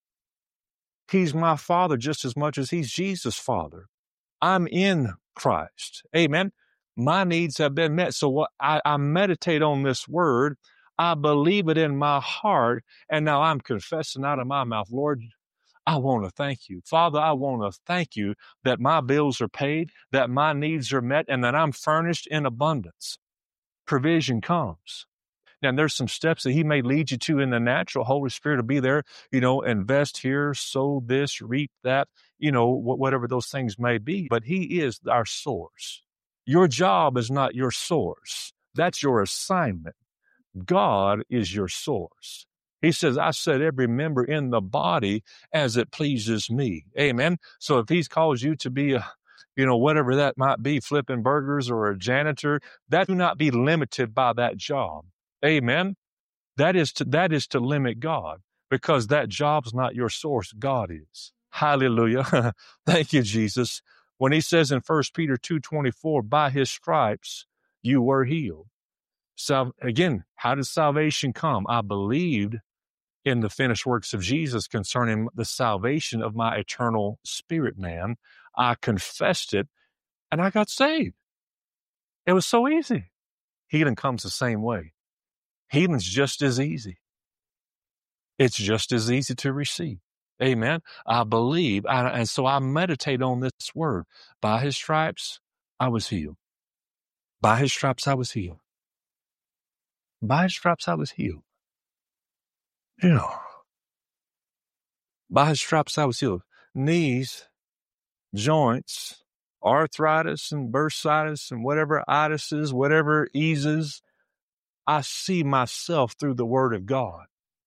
Speaker 2: He's my Father just as much as he's Jesus' Father. I'm in Christ. Amen. My needs have been met. So what I meditate on this word. I believe it in my heart. And now I'm confessing out of my mouth, Lord, I want to thank you. Father, I want to thank you that my bills are paid, that my needs are met, and that I'm furnished in abundance. Provision comes. Now, there's some steps that he may lead you to in the natural. Holy Spirit will be there, invest here, sow this, reap that, whatever those things may be. But he is our source. Your job is not your source. That's your assignment. God is your source. He says, I set every member in the body as it pleases me. Amen. So if he's called you to be whatever that might be, flipping burgers or a janitor, that do not be limited by that job. Amen. That is to limit God, because that job's not your source. God is. Hallelujah. Thank you, Jesus. When he says in 1 Peter 2:24, by his stripes you were healed. So again, how did salvation come? I believed in the finished works of Jesus concerning the salvation of my eternal spirit man. I confessed it and I got saved. It was so easy. Healing comes the same way. Healing's just as easy. It's just as easy to receive. Amen. I believe, and so I meditate on this word. By his stripes, I was healed. By his stripes, I was healed. By his stripes, I was healed. By his stripes, I was healed. Knees, joints, arthritis and bursitis and whatever itises, whatever eases, I see myself through the word of God.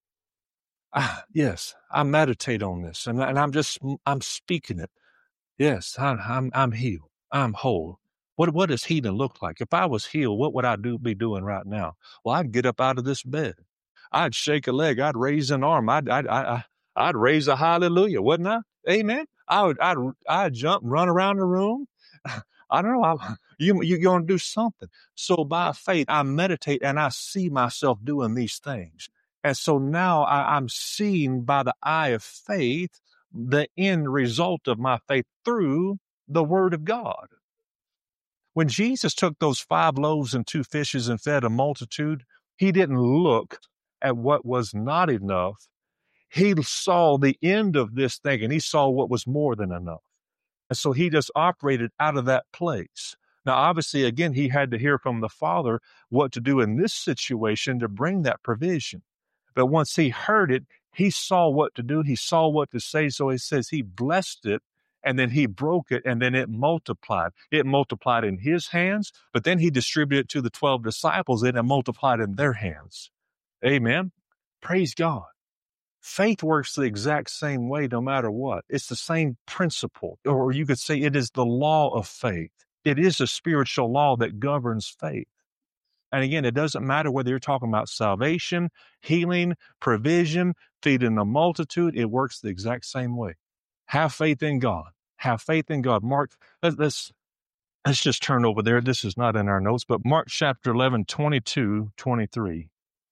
Speaker 2: Yes, I meditate on this, and I'm speaking it. Yes, I'm healed. I'm whole. What does healing look like? If I was healed, what would I be doing right now? Well, I'd get up out of this bed. I'd shake a leg. I'd raise an arm. I'd raise a hallelujah, wouldn't I? Amen. I'd jump, run around the room. I don't know. You're going to do something. So by faith, I meditate and I see myself doing these things. And so now I'm seeing by the eye of faith the end result of my faith through the word of God. When Jesus took those 5 loaves and 2 fishes and fed a multitude, he didn't look at what was not enough. He saw the end of this thing, and he saw what was more than enough. And so he just operated out of that place. Now, obviously, again, he had to hear from the Father what to do in this situation to bring that provision. But once he heard it, he saw what to do. He saw what to say. So he says he blessed it, and then he broke it, and then it multiplied. It multiplied in his hands, but then he distributed it to the 12 disciples, and it multiplied in their hands. Amen. Praise God. Faith works the exact same way no matter what. It's the same principle, or you could say it is the law of faith. It is a spiritual law that governs faith. And again, it doesn't matter whether you're talking about salvation, healing, provision, feeding a multitude. It works the exact same way. Have faith in God. Have faith in God. Mark, let's just turn over there. This is not in our notes, but Mark chapter 11, 22, 23,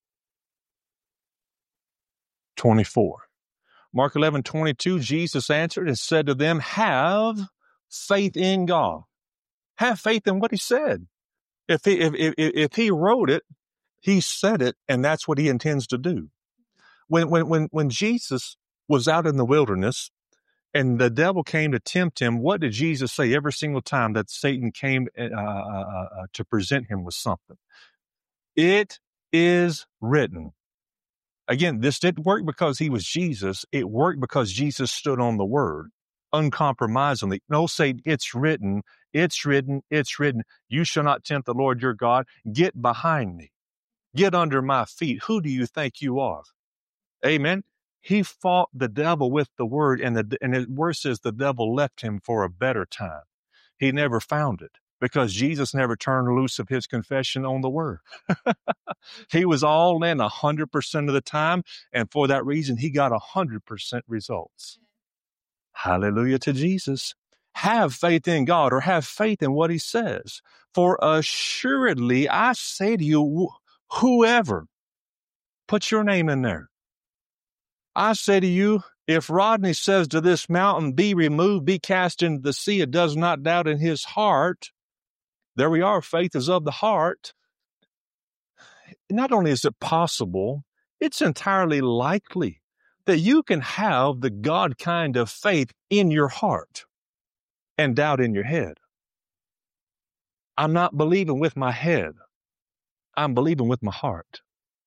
Speaker 2: 24. Mark 11, 22, Jesus answered and said to them, have faith in God. Have faith in what he said. If he wrote it, he said it, and that's what he intends to do. When Jesus was out in the wilderness and the devil came to tempt him, what did Jesus say every single time that Satan came to present him with something? It is written. Again, this didn't work because he was Jesus. It worked because Jesus stood on the word uncompromisingly. No, say it's written, it's written, it's written. You shall not tempt the Lord your God. Get behind me. Get under my feet. Who do you think you are? Amen. He fought the devil with the word, and the word says the devil left him for a better time. He never found it because Jesus never turned loose of his confession on the word. He was all in 100% of the time, and for that reason, he got 100% results. Hallelujah to Jesus. Have faith in God, or have faith in what he says. For assuredly, I say to you, whoever, put your name in there. I say to you, if Rodney says to this mountain, be removed, be cast into the sea, it does not doubt in his heart. There we are. Faith is of the heart. Not only is it possible, it's entirely likely that you can have the God kind of faith in your heart and doubt in your head. I'm not believing with my head. I'm believing with my heart.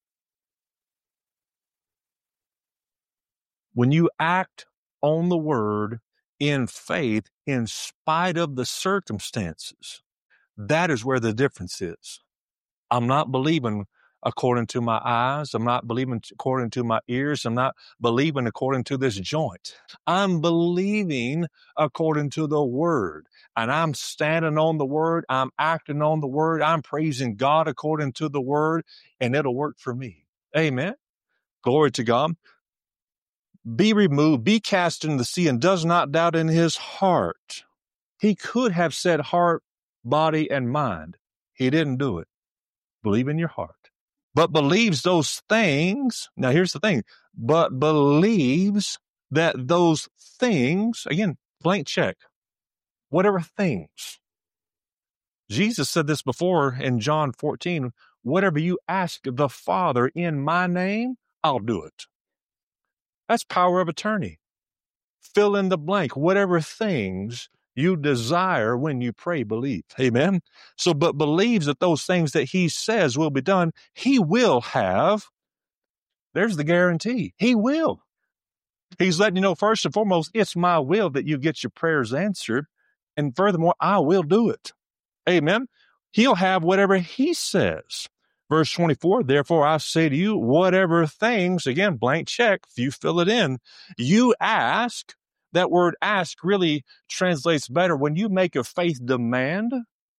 Speaker 2: When you act on the word in faith, in spite of the circumstances, That is where the difference is. I'm not believing according to my eyes. I'm not believing according to my ears. I'm not believing according to this joint. I'm believing according to the word. And I'm standing on the word. I'm acting on the word. I'm praising God according to the word, and it'll work for me. Amen. Glory to God. Be removed, be cast into the sea, and does not doubt in his heart. He could have said heart, body, and mind. He didn't do it. Believe in your heart. But believes those things. Now here's the thing. But believes that those things, again, blank check, whatever things. Jesus said this before in John 14, whatever you ask the Father in my name, I'll do it. That's power of attorney. Fill in the blank, whatever things you desire when you pray, believe. Amen. So, but believes that those things that he says will be done, he will have. There's the guarantee. He will. He's letting you know, first and foremost, it's my will that you get your prayers answered. And furthermore, I will do it. Amen. He'll have whatever he says. Verse 24, therefore I say to you, whatever things, again, blank check, if you fill it in, you ask. That word ask really translates better. When you make a faith demand,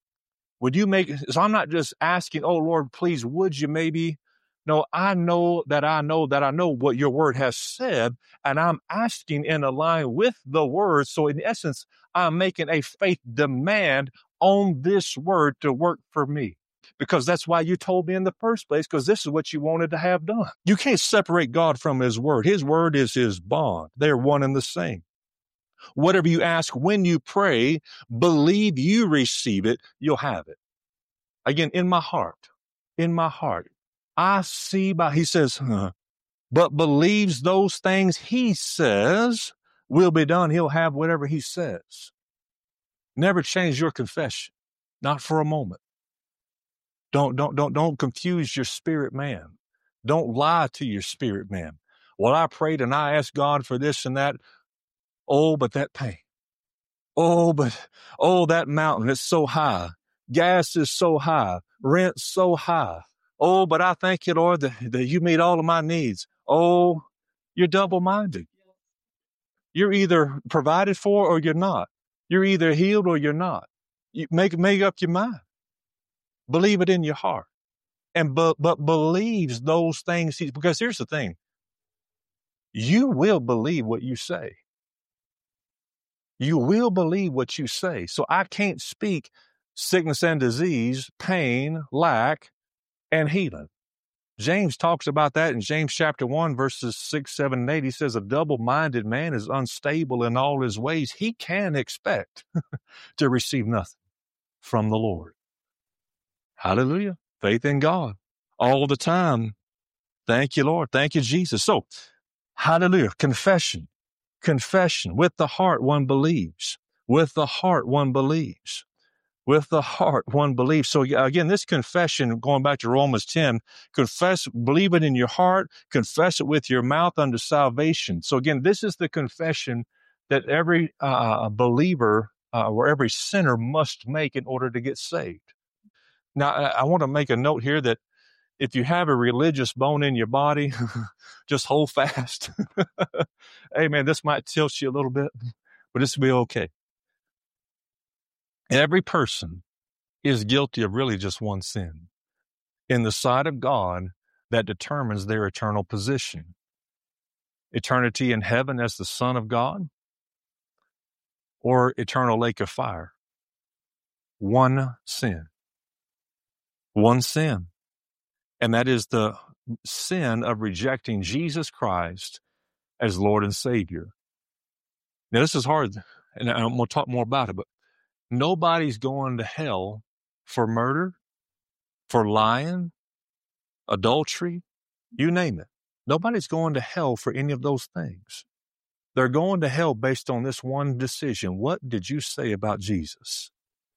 Speaker 2: so I'm not just asking, oh Lord, please, would you maybe? No, I know what your word has said, and I'm asking in line with the word. So in essence, I'm making a faith demand on this word to work for me. Because that's why you told me in the first place, because this is what you wanted to have done. You can't separate God from his word. His word is his bond. They're one and the same. Whatever you ask when you pray, believe you receive it, you'll have it. Again, in my heart, I see he says, but believes those things he says will be done. He'll have whatever he says. Never change your confession. Not for a moment. Don't confuse your spirit man. Don't lie to your spirit man. Well, I prayed and I asked God for this and that. Oh, but that pain. Oh, that mountain, it's so high. Gas is so high. Rent's so high. Oh, but I thank you, Lord, that you meet all of my needs. Oh, you're double-minded. You're either provided for or you're not. You're either healed or you're not. You make up your mind. Believe it in your heart. And but believes those things, because here's the thing. You will believe what you say. You will believe what you say. So I can't speak sickness and disease, pain, lack, and healing. James talks about that in James chapter 1, verses 6, 7, and 8. He says, a double-minded man is unstable in all his ways. He can expect to receive nothing from the Lord. Hallelujah. Faith in God all the time. Thank you, Lord. Thank you, Jesus. So, hallelujah. Confession. With the heart, one believes. With the heart, one believes. With the heart, one believes. So again, this confession, going back to Romans 10, believe it in your heart, confess it with your mouth unto salvation. So again, this is the confession that every believer or every sinner must make in order to get saved. Now, I want to make a note here that if you have a religious bone in your body, just hold fast. Amen. This might tilt you a little bit, but this will be okay. Every person is guilty of really just one sin in the sight of God that determines their eternal position. Eternity in heaven as the Son of God or eternal lake of fire. One sin. One sin. And that is the sin of rejecting Jesus Christ as Lord and Savior. Now, this is hard, and I'm going to talk more about it, but nobody's going to hell for murder, for lying, adultery, you name it. Nobody's going to hell for any of those things. They're going to hell based on this one decision. What did you say about Jesus?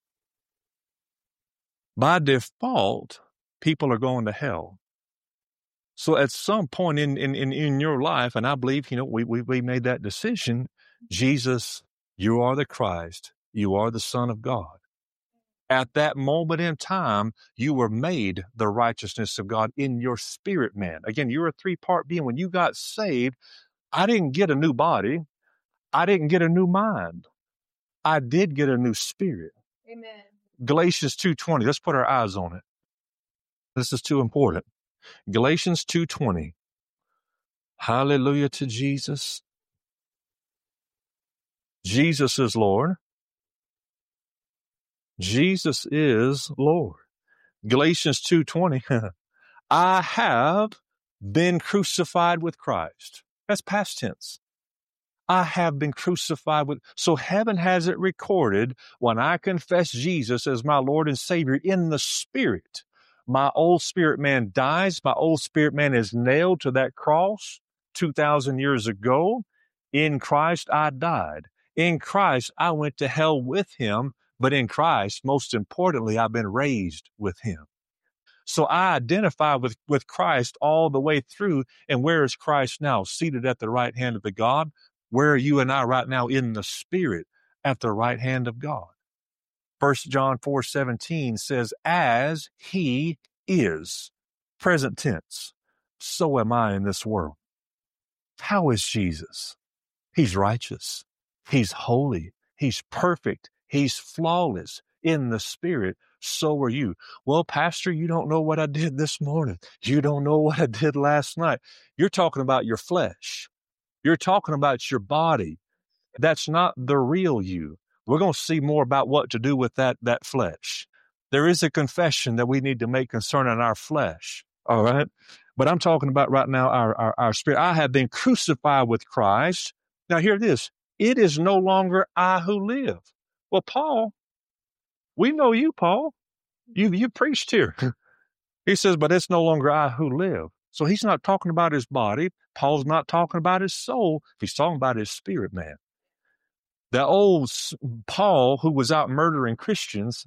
Speaker 2: By default, people are going to hell. So at some point in your life, and I believe, we made that decision, Jesus, you are the Christ. You are the Son of God. At that moment in time, you were made the righteousness of God in your spirit, man. Again, you're a three-part being. When you got saved, I didn't get a new body. I didn't get a new mind. I did get a new spirit.
Speaker 1: Amen.
Speaker 2: Galatians 2:20. Let's put our eyes on it. This is too important. Galatians 2:20. Hallelujah to Jesus. Jesus is Lord. Jesus is Lord. Galatians 2:20. I have been crucified with Christ. That's past tense. I have been crucified with. So heaven has it recorded when I confess Jesus as my Lord and Savior in the Spirit. My old spirit man dies. My old spirit man is nailed to that cross 2,000 years ago. In Christ, I died. In Christ, I went to hell with him. But in Christ, most importantly, I've been raised with him. So I identify with Christ all the way through. And where is Christ now? Seated at the right hand of the God. Where are you and I right now? In the Spirit at the right hand of God. 1 John 4:17 says, as he is, present tense, so am I in this world. How is Jesus? He's righteous. He's holy. He's perfect. He's flawless in the Spirit. So are you. Well, Pastor, you don't know what I did this morning. You don't know what I did last night. You're talking about your flesh. You're talking about your body. That's not the real you. We're going to see more about what to do with that flesh. There is a confession that we need to make concerning our flesh. All right. But I'm talking about right now our spirit. I have been crucified with Christ. Now hear this. It is no longer I who live. Well, Paul, we know you, Paul. You preached here. He says, but it's no longer I who live. So he's not talking about his body. Paul's not talking about his soul. He's talking about his spirit, man. The old Paul, who was out murdering Christians,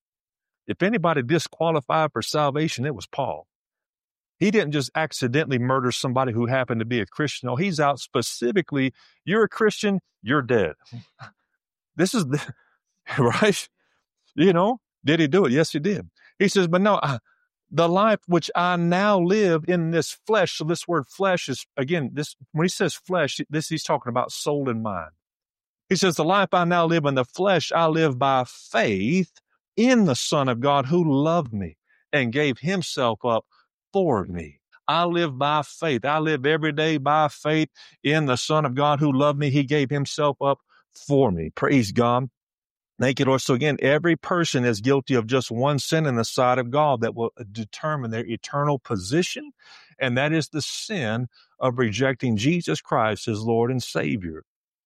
Speaker 2: if anybody disqualified for salvation, it was Paul. He didn't just accidentally murder somebody who happened to be a Christian. No, he's out specifically, you're a Christian, you're dead. This is the, right? Did he do it? Yes, he did. He says, but no, the life which I now live in this flesh. So this word flesh is, again, this, when he says flesh, he's talking about soul and mind. He says, the life I now live in the flesh, I live by faith in the Son of God who loved me and gave himself up for me. I live by faith. I live every day by faith in the Son of God who loved me. He gave himself up for me. Praise God. Thank you, Lord. So again, every person is guilty of just one sin in the sight of God that will determine their eternal position, and that is the sin of rejecting Jesus Christ as Lord and Savior.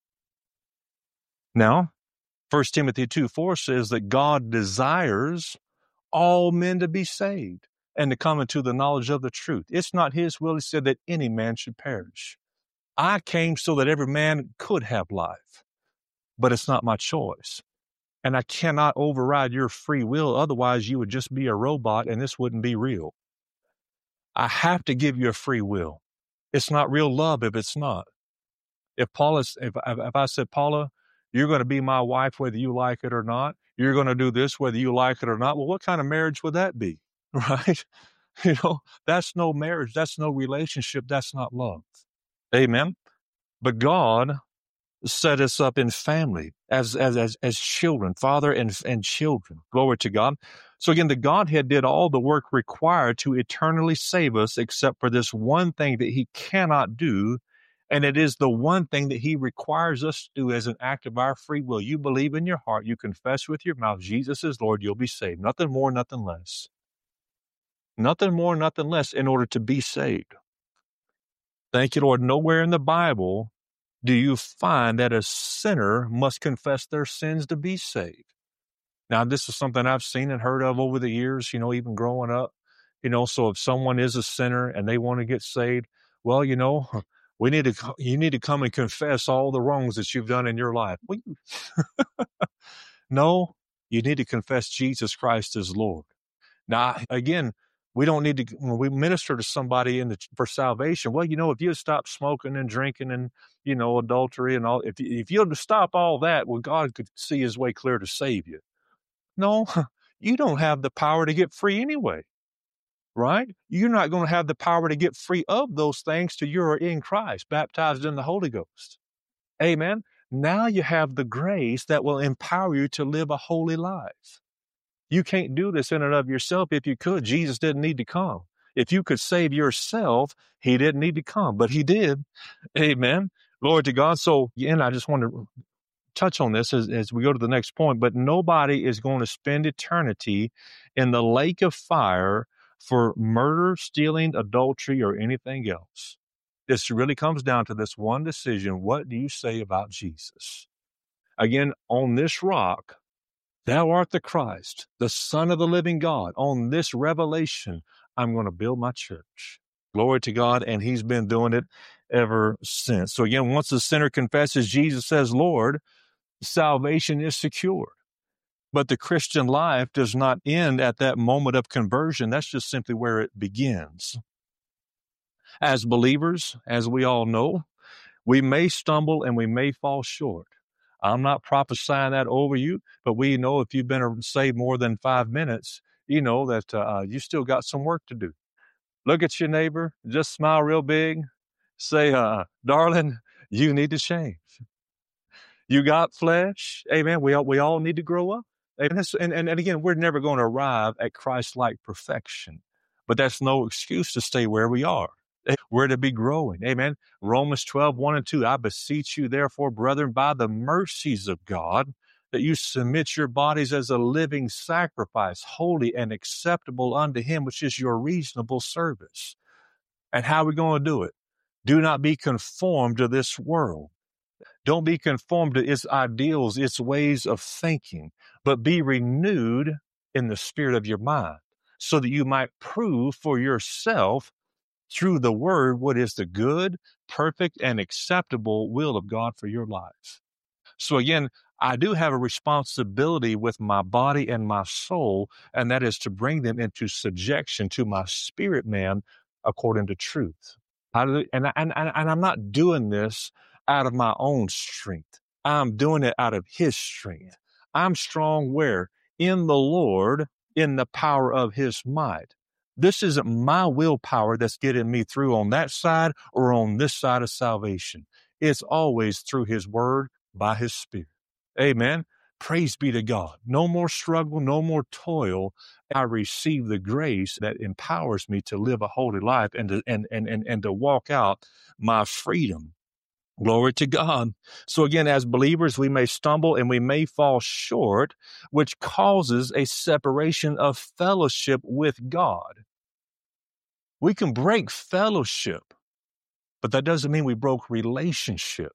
Speaker 2: Now, 1 Timothy 2:4 says that God desires all men to be saved and to come into the knowledge of the truth. It's not his will, he said, that any man should perish. I came so that every man could have life, but it's not my choice. And I cannot override your free will. Otherwise, you would just be a robot and this wouldn't be real. I have to give you a free will. It's not real love if it's not. If I said, Paula, you're going to be my wife whether you like it or not. You're going to do this whether you like it or not. Well, what kind of marriage would that be? Right? That's no marriage. That's no relationship. That's not love. Amen. But God set us up in family as children, father and children. Glory to God. So again, the Godhead did all the work required to eternally save us, except for this one thing that he cannot do. And it is the one thing that he requires us to do as an act of our free will. You believe in your heart, you confess with your mouth, Jesus is Lord, you'll be saved. Nothing more, nothing less. Nothing more, nothing less in order to be saved. Thank you, Lord. Nowhere in the Bible do you find that a sinner must confess their sins to be saved. Now, this is something I've seen and heard of over the years, even growing up. So if someone is a sinner and they want to get saved, well, you need to come and confess all the wrongs that you've done in your life. Well, no, you need to confess Jesus Christ as Lord. Now, again, we don't need to, when we minister to somebody for salvation, well, if you stop smoking and drinking and, adultery and all, if you'll stop all that, well, God could see his way clear to save you. No, you don't have the power to get free anyway, right? You're not going to have the power to get free of those things till you're in Christ, baptized in the Holy Ghost. Amen. Now you have the grace that will empower you to live a holy life. You can't do this in and of yourself. If you could, Jesus didn't need to come. If you could save yourself, he didn't need to come, but he did. Amen. Glory to God. So again, I just want to touch on this as we go to the next point, but nobody is going to spend eternity in the lake of fire for murder, stealing, adultery, or anything else. This really comes down to this one decision. What do you say about Jesus? Again, on this rock, thou art the Christ, the Son of the living God. On this revelation, I'm going to build my church. Glory to God. And he's been doing it ever since. So again, once the sinner confesses Jesus says, Lord, salvation is secured. But the Christian life does not end at that moment of conversion. That's just simply where it begins. As believers, as we all know, we may stumble and we may fall short. I'm not prophesying that over you, but we know if you've been saved more than 5 minutes, you know that you still got some work to do. Look at your neighbor, just smile real big, say, darling, you need to change. You got flesh. Amen. We all need to grow up. And again, we're never going to arrive at Christ-like perfection, but that's no excuse to stay where we are. We're to be growing. Amen. Romans 12:1-2. I beseech you, therefore, brethren, by the mercies of God, that you submit your bodies as a living sacrifice, holy and acceptable unto him, which is your reasonable service. And how are we going to do it? Do not be conformed to this world. Don't be conformed to its ideals, its ways of thinking, but be renewed in the spirit of your mind, so that you might prove for yourself through the word what is the good, perfect, and acceptable will of God for your life. So again, I do have a responsibility with my body and my soul, and that is to bring them into subjection to my spirit man according to truth. And I'm not doing this out of my own strength. I'm doing it out of his strength. I'm strong where? In the Lord, in the power of his might. This isn't my willpower that's getting me through on that side or on this side of salvation. It's always through his word by his spirit. Amen. Praise be to God. No more struggle, no more toil. I receive the grace that empowers me to live a holy life and to walk out my freedom. Glory to God. So again, as believers, we may stumble and we may fall short, which causes a separation of fellowship with God. We can break fellowship, but that doesn't mean we broke relationship,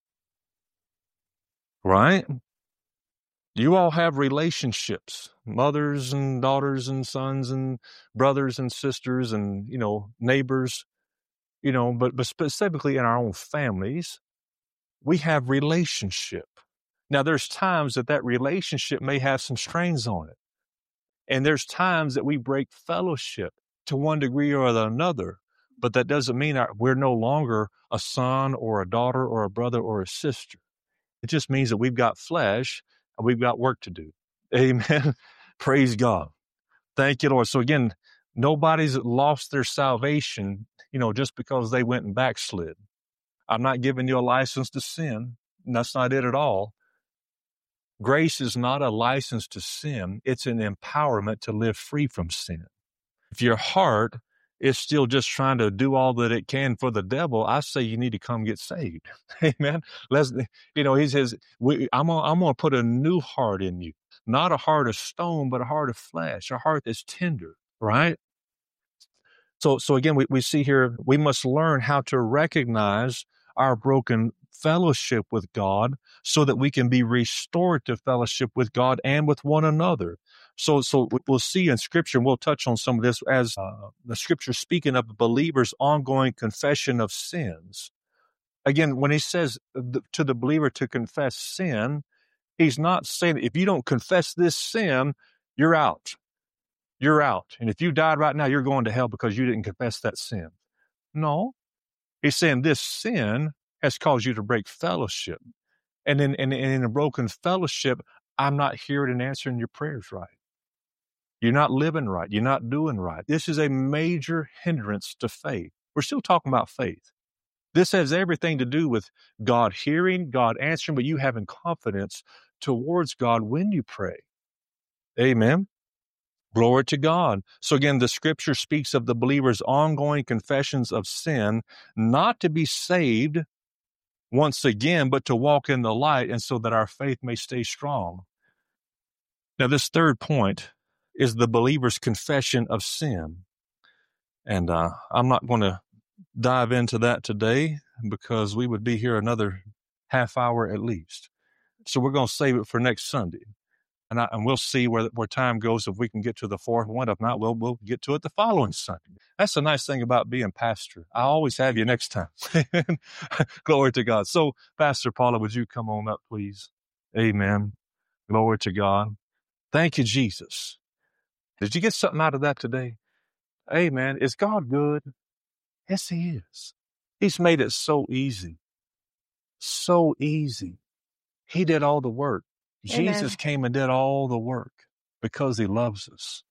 Speaker 2: right? You all have relationships, mothers and daughters and sons and brothers and sisters and, neighbors, but specifically in our own families, we have relationship. Now, there's times that relationship may have some strains on it. And there's times that we break fellowship to one degree or another, but that doesn't mean we're no longer a son or a daughter or a brother or a sister. It just means that we've got flesh and we've got work to do. Amen. Praise God. Thank you, Lord. So again, nobody's lost their salvation, just because they went and backslid. I'm not giving you a license to sin. And that's not it at all. Grace is not a license to sin. It's an empowerment to live free from sin. If your heart is still just trying to do all that it can for the devil, I say you need to come get saved. Amen. He says, I'm going to put a new heart in you, not a heart of stone, but a heart of flesh, a heart that's tender, right? So again, we see here, we must learn how to recognize our broken fellowship with God so that we can be restored to fellowship with God and with one another. So we'll see in Scripture, and we'll touch on some of this as the Scripture speaking of believers' ongoing confession of sins. Again, when he says to the believer to confess sin, he's not saying if you don't confess this sin, you're out. You're out. And if you died right now, you're going to hell because you didn't confess that sin. No. He's saying this sin has caused you to break fellowship. And in a broken fellowship, I'm not hearing and answering your prayers right. You're not living right. You're not doing right. This is a major hindrance to faith. We're still talking about faith. This has everything to do with God hearing, God answering, but you having confidence towards God when you pray. Amen. Glory to God. So again, the scripture speaks of the believer's ongoing confessions of sin, not to be saved once again, but to walk in the light, and so that our faith may stay strong. Now, this third point is the believer's confession of sin. And I'm not going to dive into that today because we would be here another half hour at least. So we're going to save it for next Sunday. And we'll see where time goes if we can get to the fourth one. If not, we'll get to it the following Sunday. That's the nice thing about being pastor. I always have you next time. Glory to God. So, Pastor Paula, would you come on up, please? Amen. Glory to God. Thank you, Jesus. Did you get something out of that today? Amen. Is God good? Yes, He is. He's made it so easy. So easy. He did all the work.
Speaker 1: Amen.
Speaker 2: Jesus came and did all the work because He loves us.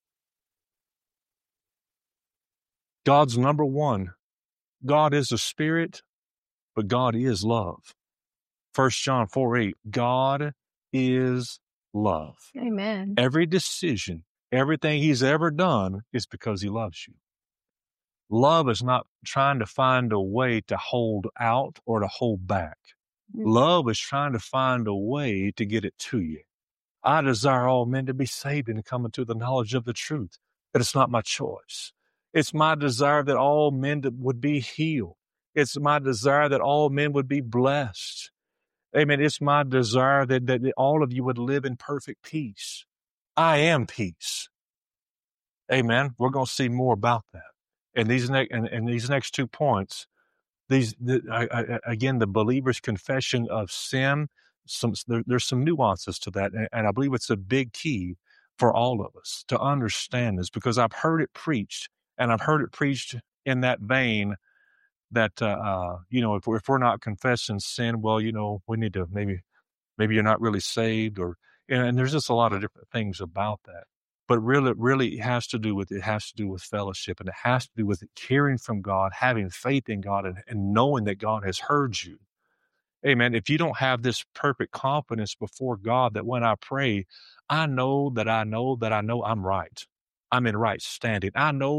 Speaker 2: God's number one. God is a spirit, but God is love. 1 John 4:8. God is love.
Speaker 1: Amen.
Speaker 2: Every decision, everything He's ever done is because He loves you. Love is not trying to find a way to hold out or to hold back. Love is trying to find a way to get it to you. I desire all men to be saved and to come into the knowledge of the truth, but it's not my choice. It's my desire that all men would be healed. It's my desire that all men would be blessed. Amen. It's my desire that all of you would live in perfect peace. I am peace. Amen. We're going to see more about that. And these next 2 points, again, the believer's confession of sin, there's some nuances to that. And I believe it's a big key for all of us to understand this, because I've heard it preached, and I've heard it preached in that vein that, if we're not confessing sin, well, we need to maybe you're not really saved, and there's just a lot of different things about that. But really it has to do with fellowship, and it has to do with hearing from God, having faith in God, and knowing that God has heard you. Amen. If you don't have this perfect confidence before God that when I pray, I know that I'm right. I'm in right standing. I know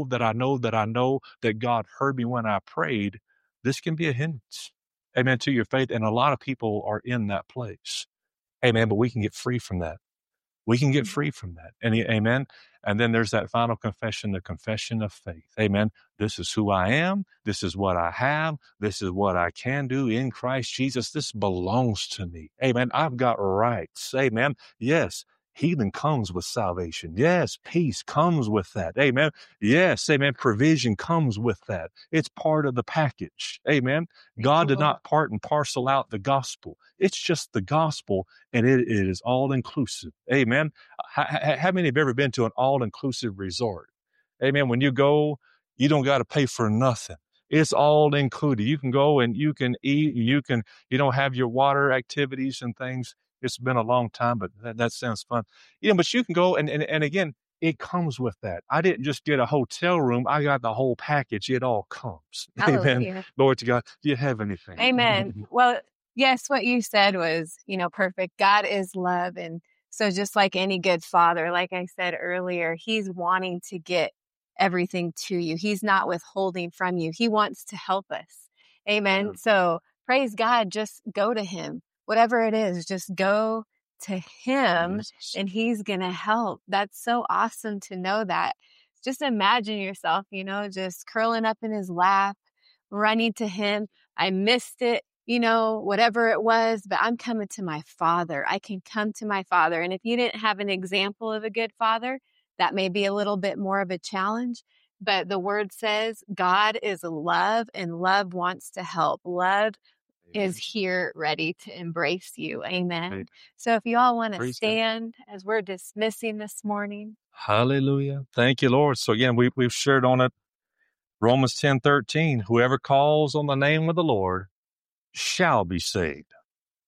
Speaker 2: that God heard me when I prayed. This can be a hindrance, amen, to your faith. And a lot of people are in that place. Amen. But we can get free from that. We can get free from that. And amen. And then there's that final confession, the confession of faith. Amen. This is who I am. This is what I have. This is what I can do in Christ Jesus. This belongs to me. Amen. I've got rights. Amen. Yes. Healing comes with salvation. Yes. Peace comes with that. Amen. Yes. Amen. Provision comes with that. It's part of the package. Amen. God did not part and parcel out the gospel. It's just the gospel, and it is all inclusive. Amen. How many have ever been to an all-inclusive resort? Amen. When you go, you don't got to pay for nothing. It's all included. You can go and you can eat. You don't have your water activities and things. It's been a long time, but that sounds fun. But you can go and again, it comes with that. I didn't just get a hotel room. I got the whole package. It all comes.
Speaker 1: Hallelujah.
Speaker 2: Amen. Glory to God. Do you have anything?
Speaker 1: Amen. Well, yes, what you said was, perfect. God is love. And so just like any good father, like I said earlier, He's wanting to get everything to you. He's not withholding from you. He wants to help us. Amen. So praise God. Just go to Him. Whatever it is, just go to Him, and He's going to help. That's so awesome to know that. Just imagine yourself, just curling up in His lap, running to Him. I missed it, whatever it was, but I'm coming to my Father. I can come to my Father. And if you didn't have an example of a good father, that may be a little bit more of a challenge. But the word says God is love, and love wants to help. Love is here ready to embrace you. Amen. So if you all want to stand as we're dismissing this morning.
Speaker 2: Hallelujah. Thank you, Lord. So again, we've shared on it. Romans 10:13, whoever calls on the name of the Lord shall be saved.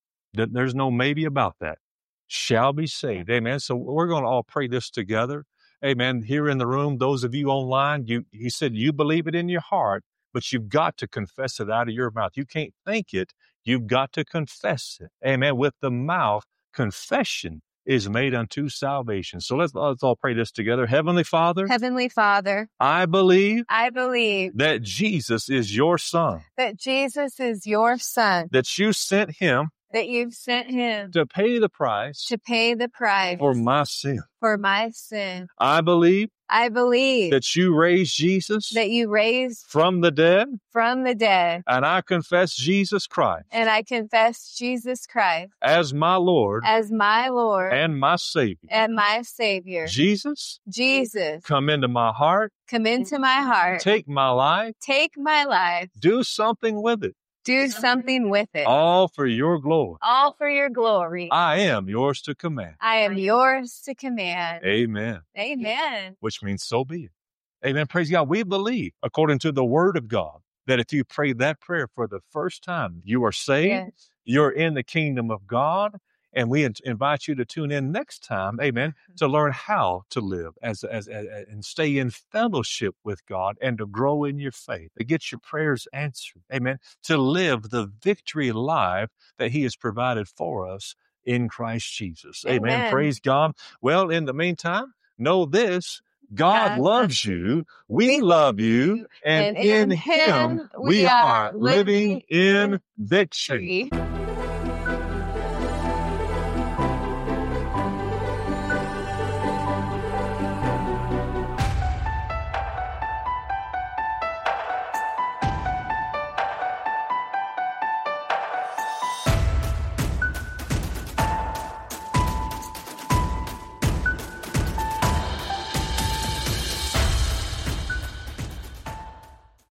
Speaker 2: There's no maybe about that. Shall be saved. Amen. So we're going to all pray this together. Amen. Here in the room, those of you online, he said you believe it in your heart, but you've got to confess it out of your mouth. You can't think it. You've got to confess it. Amen. With the mouth, confession is made unto salvation. So let's all pray this together. Heavenly Father, I believe that Jesus is your son,
Speaker 1: that Jesus is your son,
Speaker 2: that you sent him
Speaker 1: that you've sent him
Speaker 2: to pay the price for my sin. I believe that you raised Jesus from the dead, and I confess Jesus Christ as my Lord and my Savior. Jesus, come into my heart, take my life, do something with it. All for your glory. I am yours to command. Amen. Which means so be it. Amen. Praise God. We believe, according to the word of God, that if you pray that prayer for the first time, you are saved. Yes. You're in the kingdom of God. And we invite you to tune in next time, amen, to learn how to live and stay in fellowship with God and to grow in your faith, to get your prayers answered, amen, to live the victory life that he has provided for us in Christ Jesus. Amen. Praise God. Well, in the meantime, know this. God loves you. We love you. And in him, we are living in victory.